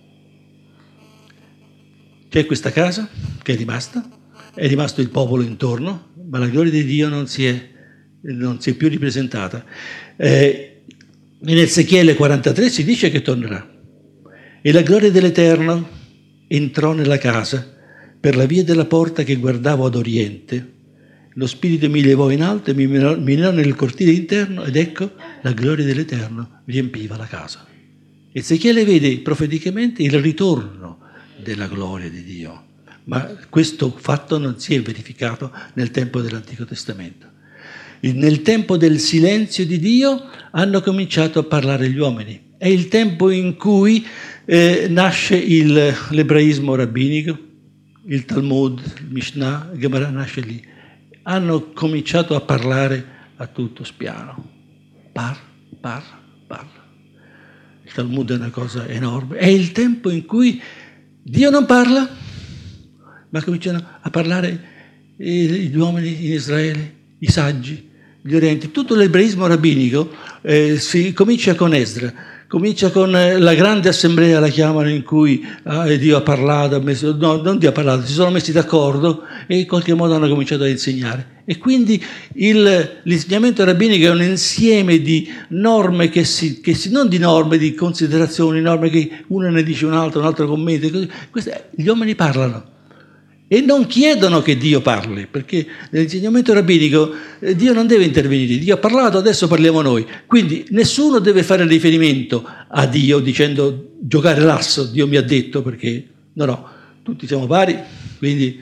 C'è questa casa che è rimasta. È rimasto il popolo intorno, ma la gloria di Dio non si è più ripresentata. In Ezechiele 43 si dice che tornerà. E la gloria dell'Eterno entrò nella casa per la via della porta che guardavo ad oriente. Lo spirito mi levò in alto e mi menò nel cortile interno ed ecco la gloria dell'Eterno riempiva la casa. Ezechiele vede profeticamente il ritorno della gloria di Dio, ma questo fatto non si è verificato nel tempo dell'Antico Testamento. Nel tempo del silenzio di Dio hanno cominciato a parlare gli uomini. È il tempo in cui nasce l'ebraismo rabbinico, il Talmud, il Mishnah, il Gemara nasce lì. Hanno cominciato a parlare a tutto spiano. Parla. Il Talmud è una cosa enorme. È il tempo in cui Dio non parla, ma cominciano a parlare gli uomini in Israele, i saggi, gli orienti. Tutto l'ebraismo rabbinico si comincia con Esdra. Comincia con la grande assemblea, la chiamano, in cui Dio ha parlato, non Dio ha parlato, si sono messi d'accordo e in qualche modo hanno cominciato a insegnare. E quindi l'insegnamento rabbinico è un insieme di norme non di norme, di considerazioni, norme che uno ne dice un altro commenta. Gli uomini parlano. E non chiedono che Dio parli, perché nell'insegnamento rabbinico Dio non deve intervenire. Dio ha parlato, adesso parliamo noi. Quindi nessuno deve fare riferimento a Dio dicendo giocare l'asso, Dio mi ha detto, perché no, tutti siamo pari, quindi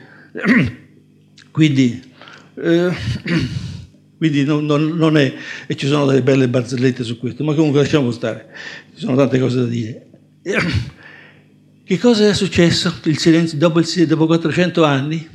non è, e ci sono delle belle barzellette su questo, ma comunque lasciamo stare, ci sono tante cose da dire. Che cosa è successo? Il silenzio, dopo 400 anni,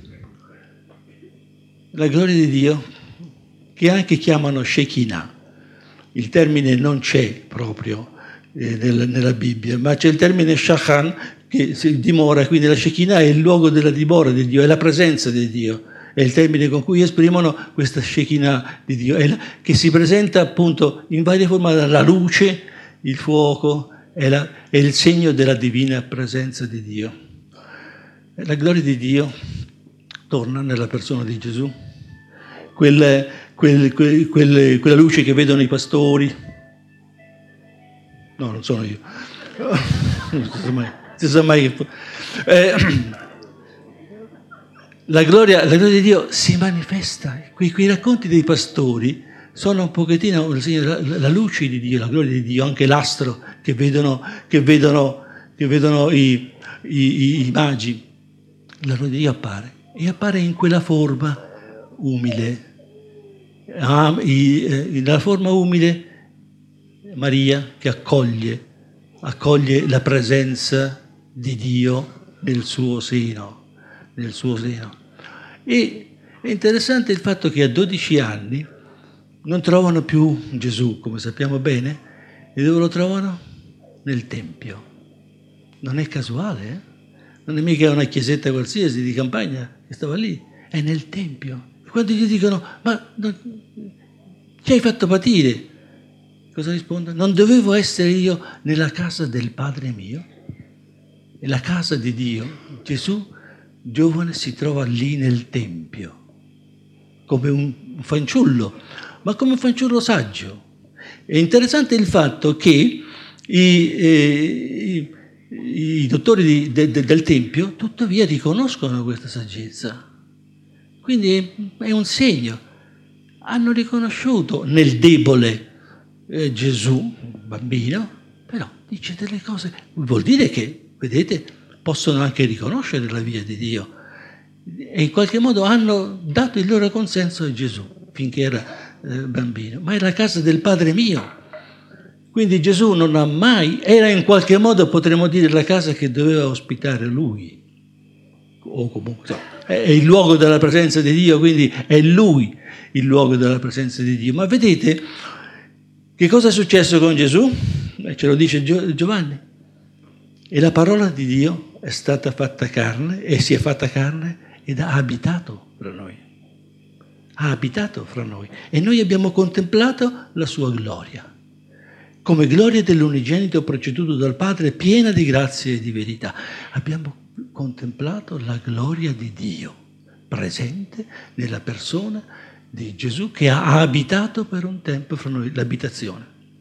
la gloria di Dio, che anche chiamano Shekinah. Il termine non c'è proprio nella Bibbia, ma c'è il termine Shachan, che si dimora, quindi la Shekinah è il luogo della dimora di Dio, è la presenza di Dio. È il termine con cui esprimono questa Shekinah di Dio, che si presenta appunto in varie forme, la luce, il fuoco, è il segno della divina presenza di Dio. La gloria di Dio torna nella persona di Gesù. Quella luce che vedono i pastori. No, non sono io. Non si sa mai che... La gloria di Dio si manifesta. Quei racconti dei pastori sono un pochettino la luce di Dio, la gloria di Dio, anche l'astro che vedono i magi. La gloria di Dio appare in quella forma umile. Nella forma umile Maria che accoglie la presenza di Dio nel suo seno. E è interessante il fatto che a 12 anni non trovano più Gesù, come sappiamo bene, e dove lo trovano? Nel Tempio. Non è casuale, eh? Non è mica una chiesetta qualsiasi di campagna che stava lì, è nel Tempio. Quando gli dicono, ma ci hai fatto patire, cosa risponde? Non dovevo essere io nella casa del Padre mio? E la casa di Dio, Gesù, giovane, si trova lì nel Tempio, come un fanciullo, ma come un fanciullo saggio. È interessante il fatto che i dottori del Tempio tuttavia riconoscono questa saggezza. Quindi è un segno. Hanno riconosciuto nel debole Gesù, bambino, però dice delle cose. Vuol dire che, vedete, possono anche riconoscere la via di Dio. E in qualche modo hanno dato il loro consenso a Gesù finché era bambino. Ma è la casa del Padre mio. Quindi Gesù non ha mai, era in qualche modo, potremmo dire, la casa che doveva ospitare lui. O comunque, è il luogo della presenza di Dio, quindi è lui il luogo della presenza di Dio. Ma vedete, che cosa è successo con Gesù? Ce lo dice Giovanni. E la parola di Dio è stata fatta carne, e si è fatta carne, ed ha abitato fra noi. Ha abitato fra noi. E noi abbiamo contemplato la sua gloria. Come gloria dell'unigenito preceduto dal Padre, piena di grazia e di verità. Abbiamo contemplato la gloria di Dio, presente nella persona di Gesù, che ha abitato per un tempo fra noi, l'abitazione.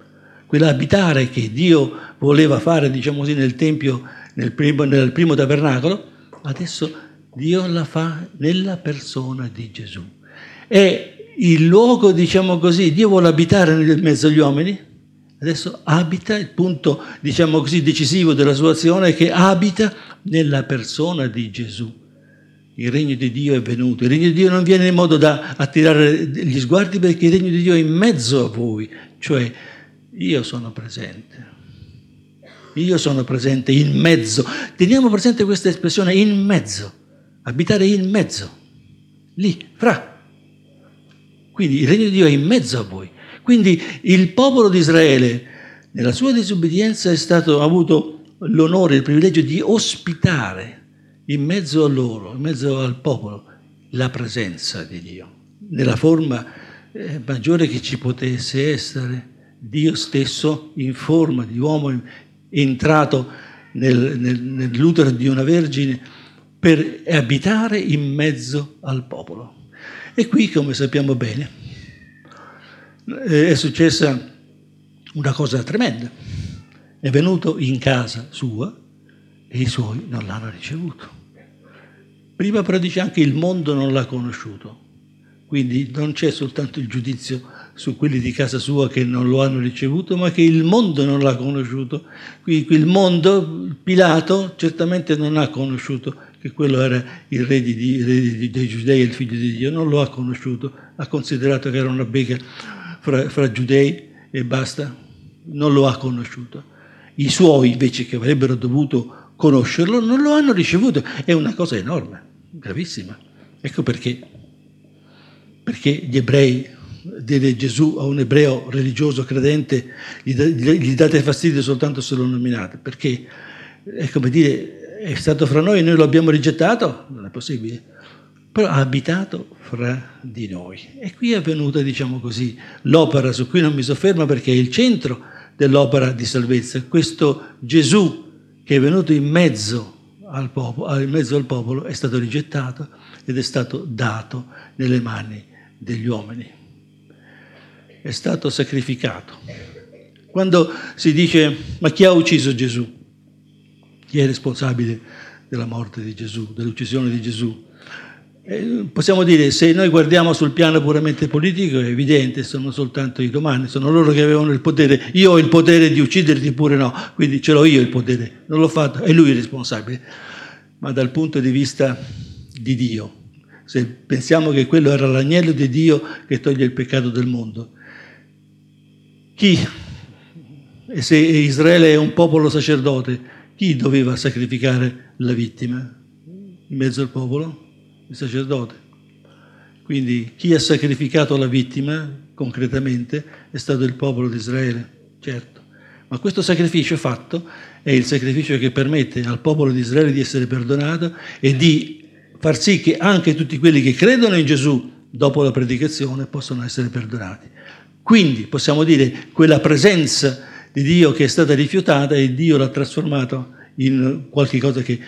quell'abitare che Dio voleva fare, diciamo così, nel Tempio, nel primo tabernacolo, adesso Dio la fa nella persona di Gesù. È il luogo, diciamo così, Dio vuole abitare nel mezzo agli uomini, adesso abita, il punto, diciamo così, decisivo della sua azione è che abita nella persona di Gesù. Il regno di Dio è venuto. Il regno di Dio non viene in modo da attirare gli sguardi, perché il regno di Dio è in mezzo a voi, cioè io sono presente. Io sono presente in mezzo. Teniamo presente questa espressione, in mezzo. Abitare in mezzo. Lì, fra. Quindi il regno di Dio è in mezzo a voi. Quindi il popolo di Israele, nella sua disobbedienza, ha avuto l'onore, il privilegio di ospitare in mezzo a loro, in mezzo al popolo, la presenza di Dio, nella forma maggiore che ci potesse essere. Dio stesso, in forma di uomo, entrato nell'utero di una vergine per abitare in mezzo al popolo. E qui, come sappiamo bene, è successa una cosa tremenda. È venuto in casa sua e i suoi non l'hanno ricevuto. Prima però dice anche il mondo non l'ha conosciuto. Quindi non c'è soltanto il giudizio su quelli di casa sua che non lo hanno ricevuto, ma che il mondo non l'ha conosciuto. Qui il mondo, Pilato, certamente non ha conosciuto che quello era il re dei Giudei, il figlio di Dio. Non lo ha conosciuto, ha considerato che era una bega fra giudei e basta. Non lo ha conosciuto. I suoi, invece, che avrebbero dovuto conoscerlo, non lo hanno ricevuto. È una cosa enorme, gravissima. Ecco perché gli ebrei, dire Gesù a un ebreo religioso credente, gli date fastidio soltanto se lo nominate, perché è come dire, è stato fra noi e noi lo abbiamo rigettato, non è possibile, però ha abitato fra di noi. E qui è avvenuta, diciamo così, l'opera su cui non mi soffermo perché è il centro dell'opera di salvezza. Questo Gesù che è venuto in mezzo al popolo è stato rigettato ed è stato dato nelle mani degli uomini. È stato sacrificato. Quando si dice ma chi ha ucciso Gesù? Chi è responsabile della morte di Gesù, dell'uccisione di Gesù? Possiamo dire, se noi guardiamo sul piano puramente politico, è evidente, sono soltanto i romani, sono loro che avevano il potere. Io ho il potere di ucciderti pure no, quindi ce l'ho io il potere, non l'ho fatto, è lui il responsabile. Ma dal punto di vista di Dio, se pensiamo che quello era l'agnello di Dio che toglie il peccato del mondo, e se Israele è un popolo sacerdote, chi doveva sacrificare la vittima? In mezzo al popolo? Il sacerdote. Quindi chi ha sacrificato la vittima concretamente è stato il popolo di Israele, certo. Ma questo sacrificio fatto è il sacrificio che permette al popolo di Israele di essere perdonato e di far sì che anche tutti quelli che credono in Gesù dopo la predicazione possano essere perdonati. Quindi possiamo dire quella presenza di Dio che è stata rifiutata e Dio l'ha trasformato in qualche cosa che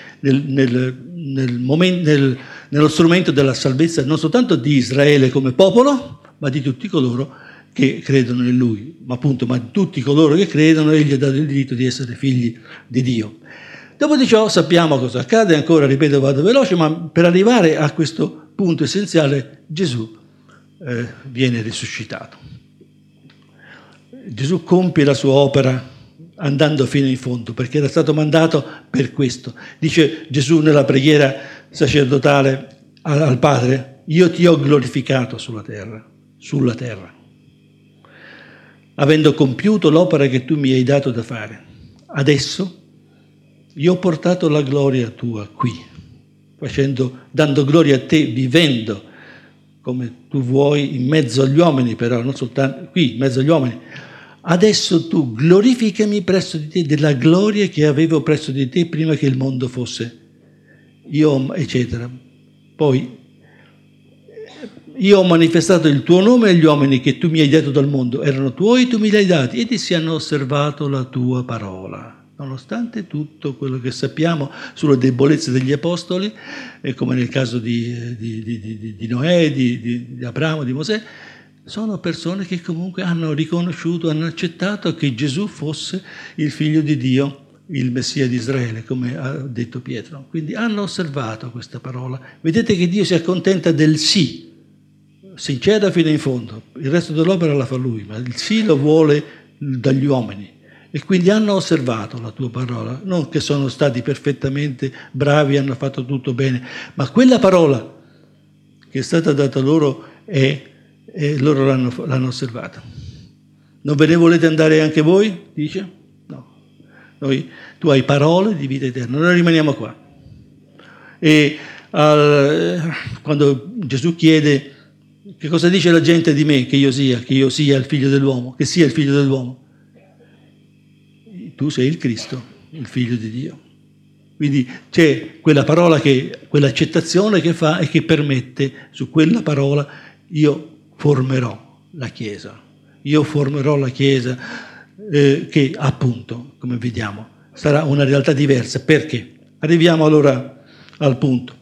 nello strumento della salvezza non soltanto di Israele come popolo, ma di tutti coloro che credono in Lui. Ma tutti coloro che credono, Egli ha dato il diritto di essere figli di Dio. Dopo di ciò sappiamo cosa accade, ancora ripeto, vado veloce, ma per arrivare a questo punto essenziale Gesù viene risuscitato. Gesù compie la sua opera andando fino in fondo, perché era stato mandato per questo. Dice Gesù nella preghiera sacerdotale al Padre: io ti ho glorificato sulla terra, avendo compiuto l'opera che tu mi hai dato da fare. Adesso io ho portato la gloria tua qui, dando gloria a te, vivendo come tu vuoi in mezzo agli uomini, però non soltanto qui, in mezzo agli uomini. Adesso tu glorificami presso di te della gloria che avevo presso di te prima che il mondo fosse. Io, eccetera. Poi, io ho manifestato il tuo nome agli uomini che tu mi hai dato dal mondo. Erano tuoi, tu me li hai dati ed essi hanno osservato la tua parola. Nonostante tutto quello che sappiamo sulle debolezze degli apostoli, come nel caso di Noè, di Abramo, di Mosè, sono persone che comunque hanno riconosciuto, hanno accettato che Gesù fosse il figlio di Dio, il Messia di Israele, come ha detto Pietro. Quindi hanno osservato questa parola. Vedete che Dio si accontenta del sì, sincera fino in fondo. Il resto dell'opera la fa Lui, ma il sì lo vuole dagli uomini. E quindi hanno osservato la tua parola, non che sono stati perfettamente bravi, hanno fatto tutto bene, ma quella parola che è stata data loro e loro l'hanno osservata. Non ve ne volete andare anche voi? Dice? No. Tu hai parole di vita eterna, noi rimaniamo qua. E quando Gesù chiede che cosa dice la gente di me, che io sia il figlio dell'uomo, che sia il figlio dell'uomo, tu sei il Cristo, il figlio di Dio. Quindi c'è quella parola, quell'accettazione che fa e che permette, su quella parola io formerò la Chiesa. Io formerò la Chiesa che appunto, come vediamo, sarà una realtà diversa. Perché? Arriviamo allora al punto.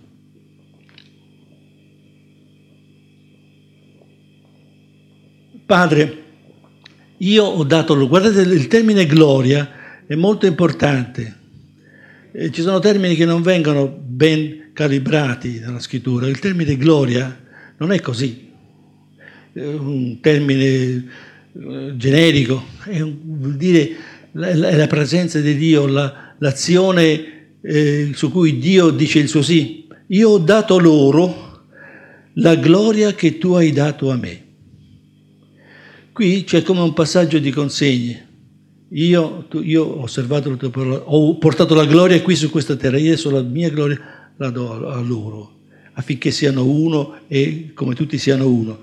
Padre, io ho dato loro, guardate il termine gloria è molto importante. Ci sono termini che non vengono ben calibrati nella scrittura. Il termine gloria non è così, è un termine generico, vuol dire la presenza di Dio, l'azione su cui Dio dice il suo sì. Io ho dato loro la gloria che tu hai dato a me. Qui c'è come un passaggio di consegne. Io ho osservato la tua parola, ho portato la gloria qui su questa terra, io adesso la mia gloria la do a loro, affinché siano uno e come tutti siano uno.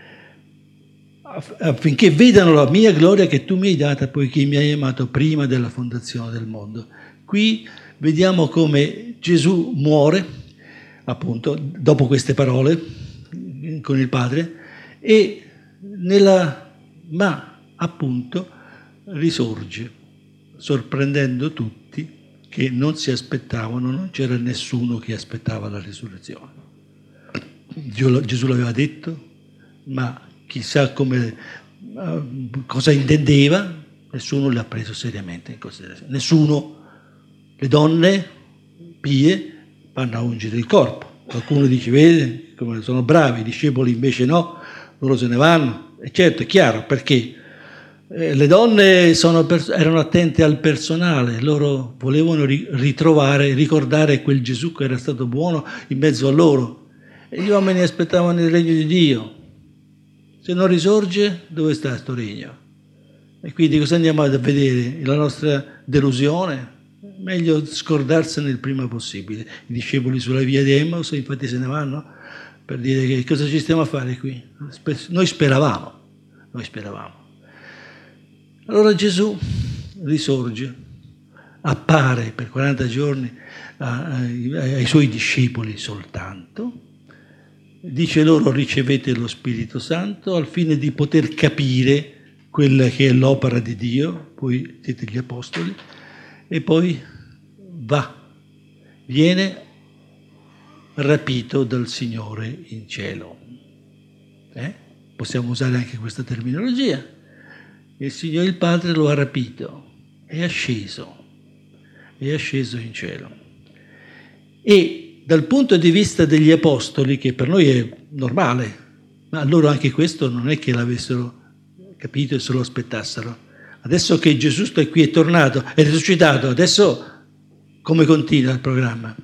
Affinché vedano la mia gloria che tu mi hai data, poiché mi hai amato prima della fondazione del mondo. Qui vediamo come Gesù muore, appunto, dopo queste parole, con il Padre, ma appunto risorge, sorprendendo tutti che non si aspettavano, non c'era nessuno che aspettava la risurrezione. Gesù l'aveva detto, ma chissà cosa intendeva, nessuno l'ha preso seriamente in considerazione. Nessuno, le donne pie vanno a ungere il corpo. Qualcuno dice, vede come sono bravi, i discepoli invece no, loro se ne vanno. E certo, è chiaro, perché le donne erano attente al personale, loro volevano ricordare quel Gesù che era stato buono in mezzo a loro. E gli uomini aspettavano il regno di Dio. Se non risorge, dove sta questo regno? E quindi cosa andiamo a vedere? La nostra delusione? Meglio scordarsene il prima possibile. I discepoli sulla via di Emmaus, infatti se ne vanno per dire che cosa ci stiamo a fare qui? Noi speravamo. Allora Gesù risorge, appare per 40 giorni ai suoi discepoli soltanto, dice loro ricevete lo Spirito Santo al fine di poter capire quella che è l'opera di Dio, voi siete gli apostoli, e poi viene rapito dal Signore in cielo. Possiamo usare anche questa terminologia. Il Signore, il Padre, lo ha rapito, è asceso in cielo. E dal punto di vista degli apostoli, che per noi è normale, ma loro anche questo non è che l'avessero capito e se lo aspettassero. Adesso che Gesù sta qui, è tornato, è risuscitato, adesso come continua il programma?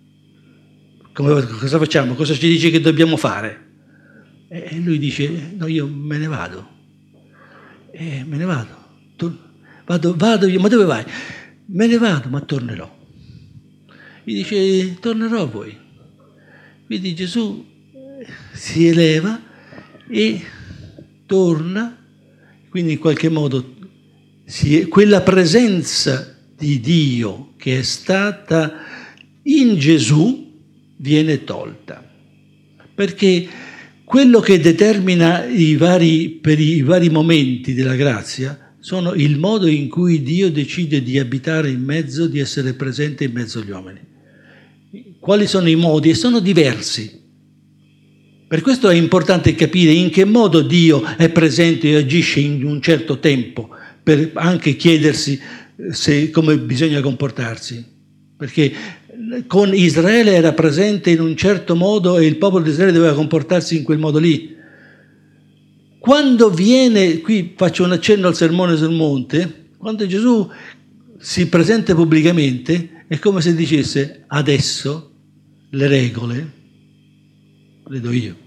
Cosa facciamo? Cosa ci dice che dobbiamo fare? E lui dice, no, io me ne vado. Me ne vado. Vado io, ma dove vai? Me ne vado, ma tornerò. Gli dice, tornerò a voi. Quindi Gesù si eleva e torna, quindi in qualche modo quella presenza di Dio che è stata in Gesù viene tolta. Perché quello che determina per i vari momenti della grazia sono il modo in cui Dio decide di abitare in mezzo, di essere presente in mezzo agli uomini. Quali sono i modi? E sono diversi. Per questo è importante capire in che modo Dio è presente e agisce in un certo tempo, per anche chiedersi come bisogna comportarsi. Perché con Israele era presente in un certo modo e il popolo di Israele doveva comportarsi in quel modo lì. Quando viene, qui faccio un accenno al Sermone sul Monte, quando Gesù si presenta pubblicamente è come se dicesse: adesso le regole le do io.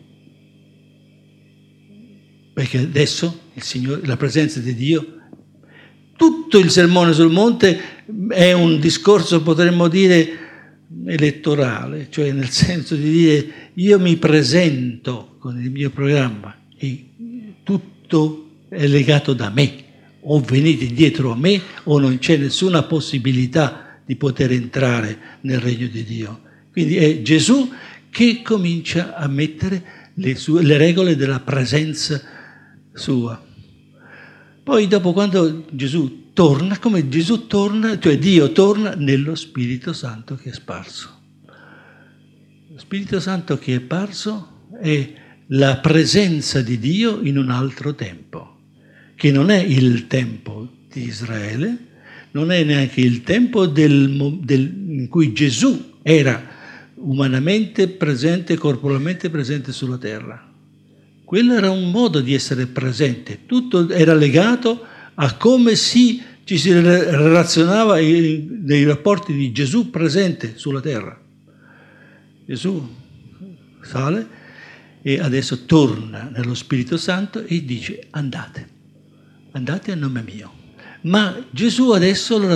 Perché adesso il Signore, la presenza di Dio, tutto il Sermone sul Monte è un discorso, potremmo dire, elettorale, cioè nel senso di dire: io mi presento con il mio programma e tutto è legato da me, o venite dietro a me o non c'è nessuna possibilità di poter entrare nel regno di Dio. Quindi è Gesù che comincia a mettere le regole della presenza sua. Poi dopo, quando Gesù torna, come Gesù torna, cioè Dio torna nello Spirito Santo che è sparso. Lo Spirito Santo che è parso è la presenza di Dio in un altro tempo, che non è il tempo di Israele, non è neanche il tempo in cui Gesù era umanamente presente, corporalmente presente sulla terra. Quello era un modo di essere presente, tutto era legato a come ci si relazionava nei rapporti di Gesù presente sulla terra. Gesù sale e adesso torna nello Spirito Santo e dice: andate a nome mio. Ma Gesù adesso allora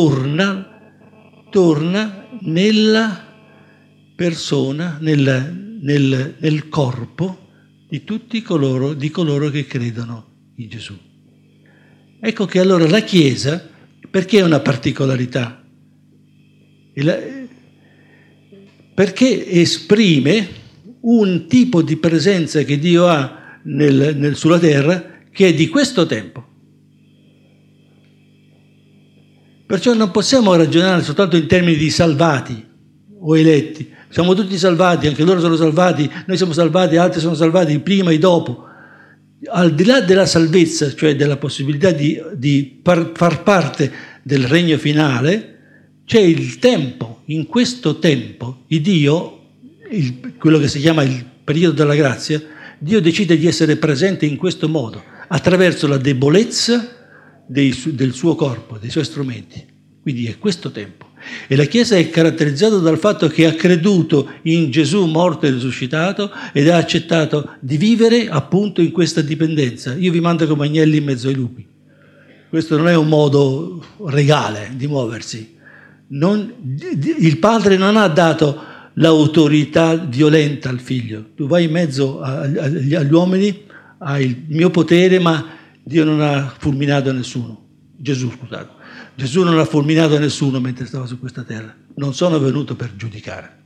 torna nella persona, nel corpo di tutti coloro che credono in Gesù. Ecco che allora la Chiesa, perché è una particolarità? Perché esprime un tipo di presenza che Dio ha sulla terra che è di questo tempo. Perciò non possiamo ragionare soltanto in termini di salvati o eletti. Siamo tutti salvati, anche loro sono salvati, noi siamo salvati, altri sono salvati prima e dopo. Al di là della salvezza, cioè della possibilità di far parte del regno finale, c'è il tempo. In questo tempo, Dio, quello che si chiama il periodo della grazia, Dio decide di essere presente in questo modo, attraverso la debolezza del suo corpo, dei suoi strumenti. Quindi è questo tempo. E la Chiesa è caratterizzata dal fatto che ha creduto in Gesù morto e risuscitato ed ha accettato di vivere appunto in questa dipendenza. Io vi mando come agnelli in mezzo ai lupi. Questo non è un modo regale di muoversi. Il Padre non ha dato l'autorità violenta al Figlio. Tu vai in mezzo agli uomini, hai il mio potere, ma Dio non ha fulminato nessuno. Gesù non ha fulminato nessuno mentre stava su questa terra. Non sono venuto per giudicare.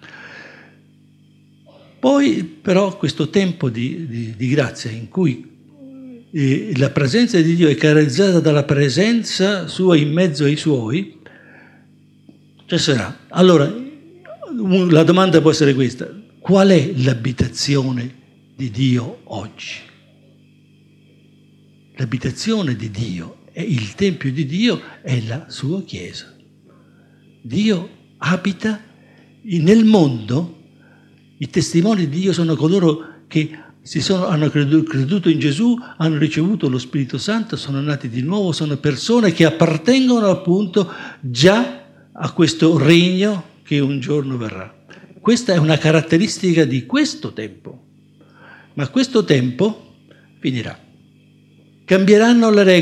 Poi però questo tempo di grazia in cui la presenza di Dio è caratterizzata dalla presenza sua in mezzo ai suoi, cesserà. Allora, la domanda può essere questa: qual è l'abitazione di Dio oggi? L'abitazione di Dio, il Tempio di Dio è la sua Chiesa. Dio abita nel mondo. I testimoni di Dio sono coloro che hanno creduto in Gesù, hanno ricevuto lo Spirito Santo, sono nati di nuovo, sono persone che appartengono appunto già a questo regno che un giorno verrà. Questa è una caratteristica di questo tempo. Ma questo tempo finirà. Cambieranno le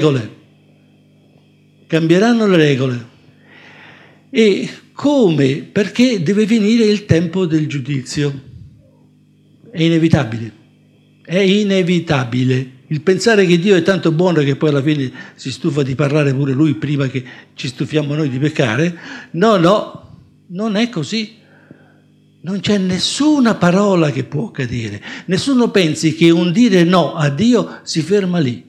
regole. E come? Perché deve venire il tempo del giudizio. È inevitabile. Il pensare che Dio è tanto buono che poi alla fine si stufa di parlare pure Lui prima che ci stufiamo noi di peccare. No, non è così. Non c'è nessuna parola che può cadere. Nessuno pensi che un dire no a Dio si ferma lì.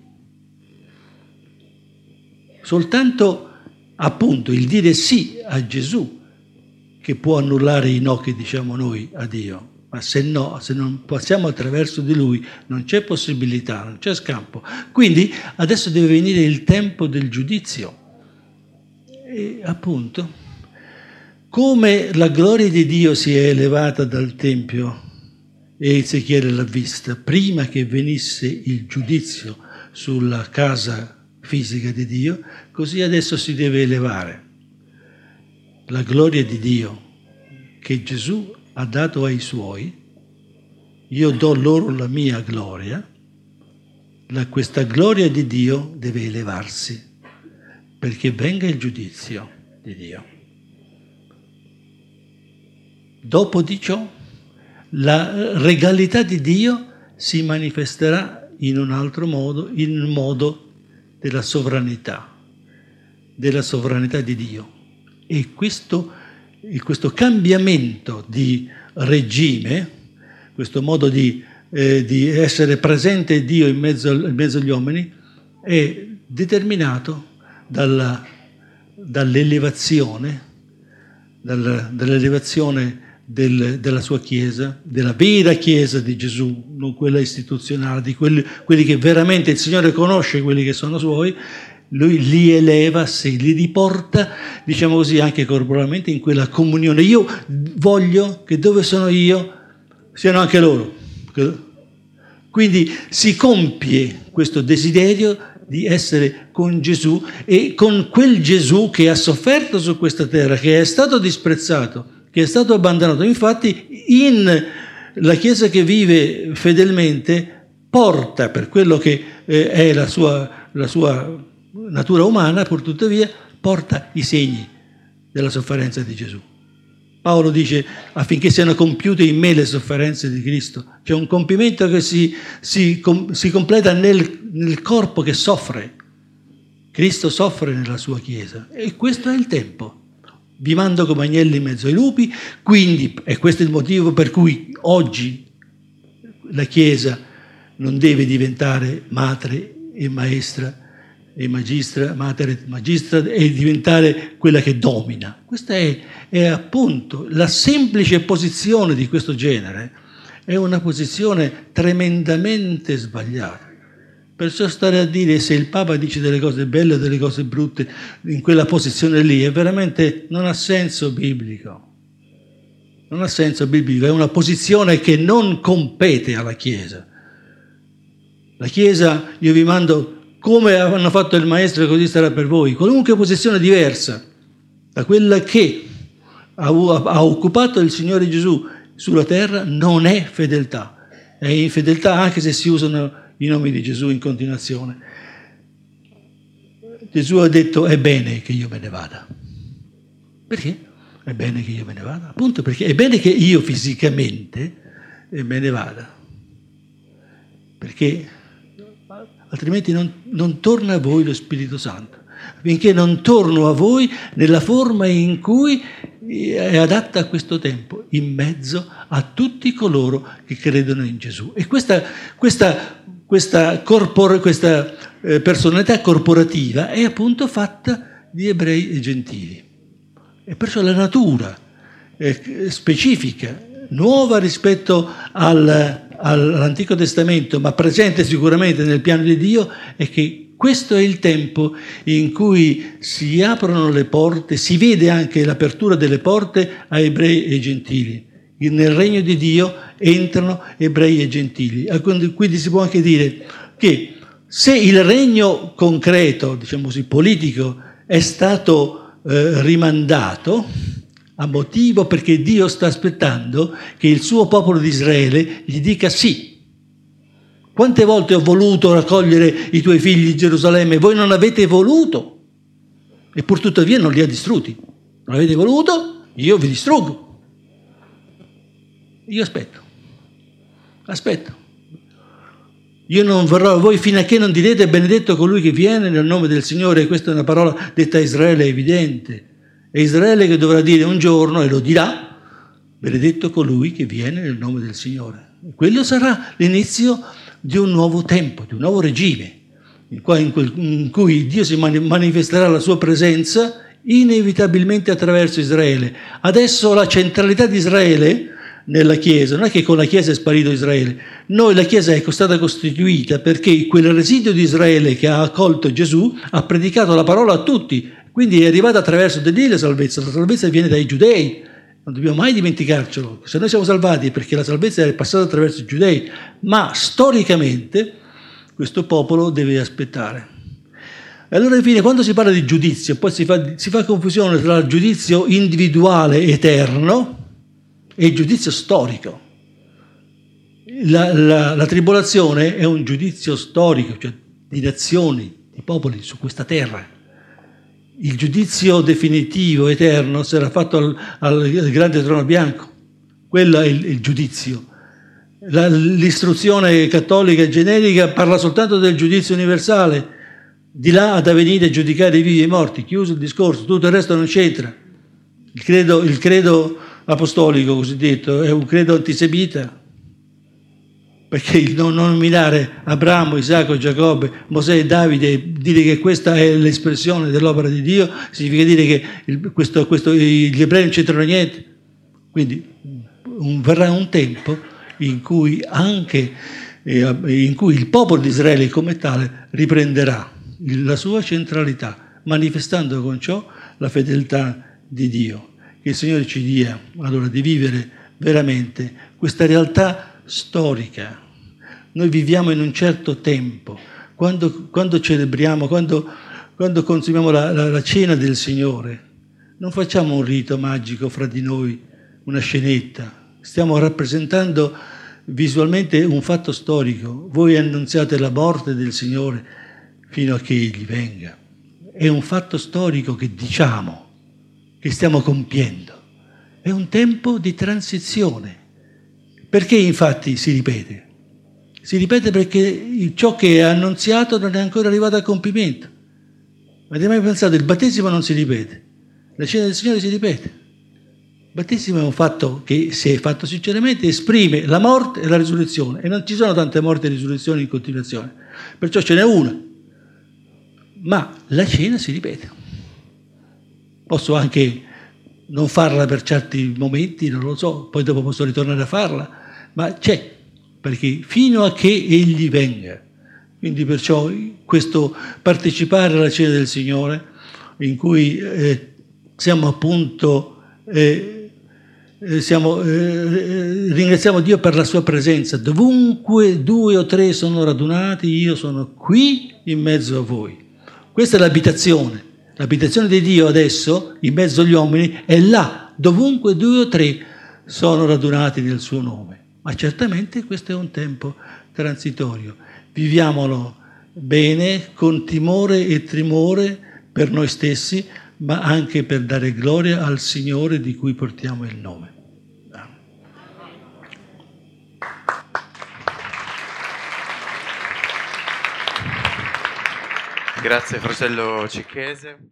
Soltanto appunto il dire sì a Gesù che può annullare i no che diciamo noi a Dio. Ma se no, se non passiamo attraverso di lui, non c'è possibilità, non c'è scampo. Quindi adesso deve venire il tempo del giudizio. E appunto, come la gloria di Dio si è elevata dal Tempio e Ezechiele l'ha vista prima che venisse il giudizio sulla casa fisica di Dio, così adesso si deve elevare la gloria di Dio che Gesù ha dato ai suoi. Io do loro la mia gloria. Questa gloria di Dio deve elevarsi perché venga il giudizio di Dio. Dopo di ciò, la regalità di Dio si manifesterà in un altro modo, in un modo della sovranità di Dio. E questo cambiamento di regime, questo modo di essere presente Dio in mezzo agli uomini, è determinato dall'elevazione della sua Chiesa, della vera Chiesa di Gesù, non quella istituzionale, di quelli che veramente il Signore conosce, quelli che sono suoi. Lui li eleva, li riporta, diciamo così, anche corporalmente in quella comunione. Io voglio che dove sono io siano anche loro. Quindi si compie questo desiderio di essere con Gesù e con quel Gesù che ha sofferto su questa terra, che è stato disprezzato, che è stato abbandonato. Infatti la Chiesa che vive fedelmente porta, per quello che è la sua natura umana, pur tuttavia, porta i segni della sofferenza di Gesù. Paolo dice affinché siano compiute in me le sofferenze di Cristo. C'è un compimento che si completa nel corpo che soffre. Cristo soffre nella sua Chiesa e questo è il tempo. Vi mando come agnelli in mezzo ai lupi, quindi, e questo è il motivo per cui oggi la Chiesa non deve diventare madre e maestra e magistra e diventare quella che domina. Questa è appunto la semplice posizione di questo genere, è una posizione tremendamente sbagliata. Perciò stare a dire se il Papa dice delle cose belle o delle cose brutte in quella posizione lì è veramente non ha senso biblico. Non ha senso biblico, è una posizione che non compete alla Chiesa. La Chiesa, io vi mando come hanno fatto il Maestro, così sarà per voi. Qualunque posizione diversa da quella che ha occupato il Signore Gesù sulla terra non è fedeltà. È infedeltà anche se si usano i nomi di Gesù in continuazione. Gesù ha detto è bene che io me ne vada. Perché? È bene che io me ne vada? Appunto perché è bene che io fisicamente me ne vada. Perché altrimenti non torna a voi lo Spirito Santo. Finché non torno a voi nella forma in cui è adatta a questo tempo, in mezzo a tutti coloro che credono in Gesù. E questa personalità corporativa è appunto fatta di ebrei e gentili. E perciò la natura specifica, nuova rispetto all'Antico Testamento, ma presente sicuramente nel piano di Dio, è che questo è il tempo in cui si aprono le porte, si vede anche l'apertura delle porte a ebrei e gentili. Nel regno di Dio entrano ebrei e gentili. Quindi si può anche dire che se il regno concreto, diciamo così, politico, è stato rimandato a motivo perché Dio sta aspettando che il suo popolo di Israele gli dica sì. Quante volte ho voluto raccogliere i tuoi figli in Gerusalemme, voi non avete voluto, e pur tuttavia non li ha distrutti. Non avete voluto, io vi distruggo. Io aspetto. Io non verrò a voi fino a che non direte benedetto colui che viene nel nome del Signore. E questa è una parola detta a Israele evidente. È Israele che dovrà dire un giorno, e lo dirà, benedetto colui che viene nel nome del Signore. E quello sarà l'inizio di un nuovo tempo, di un nuovo regime, in cui Dio si manifesterà la sua presenza inevitabilmente attraverso Israele. Adesso la centralità di Israele nella Chiesa, non è che con la Chiesa è sparito Israele. Noi, la Chiesa è stata costituita perché quel residuo di Israele che ha accolto Gesù ha predicato la parola a tutti, quindi è arrivata attraverso di lì la salvezza viene dai giudei, non dobbiamo mai dimenticarcelo. Se noi siamo salvati è perché la salvezza è passata attraverso i giudei, ma storicamente questo popolo deve aspettare. E allora infine, quando si parla di giudizio, poi si fa confusione tra il giudizio individuale eterno e il giudizio storico. La tribolazione è un giudizio storico, cioè di nazioni, di popoli su questa terra. Il giudizio definitivo, eterno, sarà fatto al grande trono bianco. Quello è il giudizio. L'istruzione cattolica e generica parla soltanto del giudizio universale, di là ad venire a giudicare i vivi e i morti, chiuso il discorso, tutto il resto non c'entra. Il credo apostolico cosiddetto è un credo antisemita, perché il non nominare Abramo, Isacco, Giacobbe, Mosè e Davide e dire che questa è l'espressione dell'opera di Dio significa dire che gli ebrei non c'entrano niente. Quindi verrà un tempo in cui il popolo di Israele come tale riprenderà la sua centralità, manifestando con ciò la fedeltà di Dio. Che il Signore ci dia allora di vivere veramente questa realtà storica. Noi viviamo in un certo tempo. Quando celebriamo, quando consumiamo la cena del Signore, non facciamo un rito magico fra di noi, una scenetta. Stiamo rappresentando visualmente un fatto storico. Voi annunziate la morte del Signore fino a che Egli venga. È un fatto storico che diciamo, che stiamo compiendo. È un tempo di transizione. Perché infatti si ripete? Si ripete perché ciò che è annunziato non è ancora arrivato a compimento. Avete mai pensato? Il battesimo non si ripete, la cena del Signore si ripete. Il battesimo è un fatto che, se è fatto sinceramente, esprime la morte e la risurrezione. E non ci sono tante morti e risurrezioni in continuazione. Perciò ce n'è una. Ma la cena si ripete. Posso anche non farla per certi momenti, non lo so, poi dopo posso ritornare a farla, ma c'è, perché fino a che Egli venga. Quindi perciò questo partecipare alla cena del Signore, in cui siamo appunto, ringraziamo Dio per la sua presenza. Dovunque 2 o 3 sono radunati, io sono qui in mezzo a voi. Questa è l'abitazione. L'abitazione di Dio adesso, in mezzo agli uomini, è là, dovunque 2 o 3 sono radunati nel suo nome. Ma certamente questo è un tempo transitorio. Viviamolo bene, con timore e tremore per noi stessi, ma anche per dare gloria al Signore di cui portiamo il nome.
Grazie fratello Cicchese.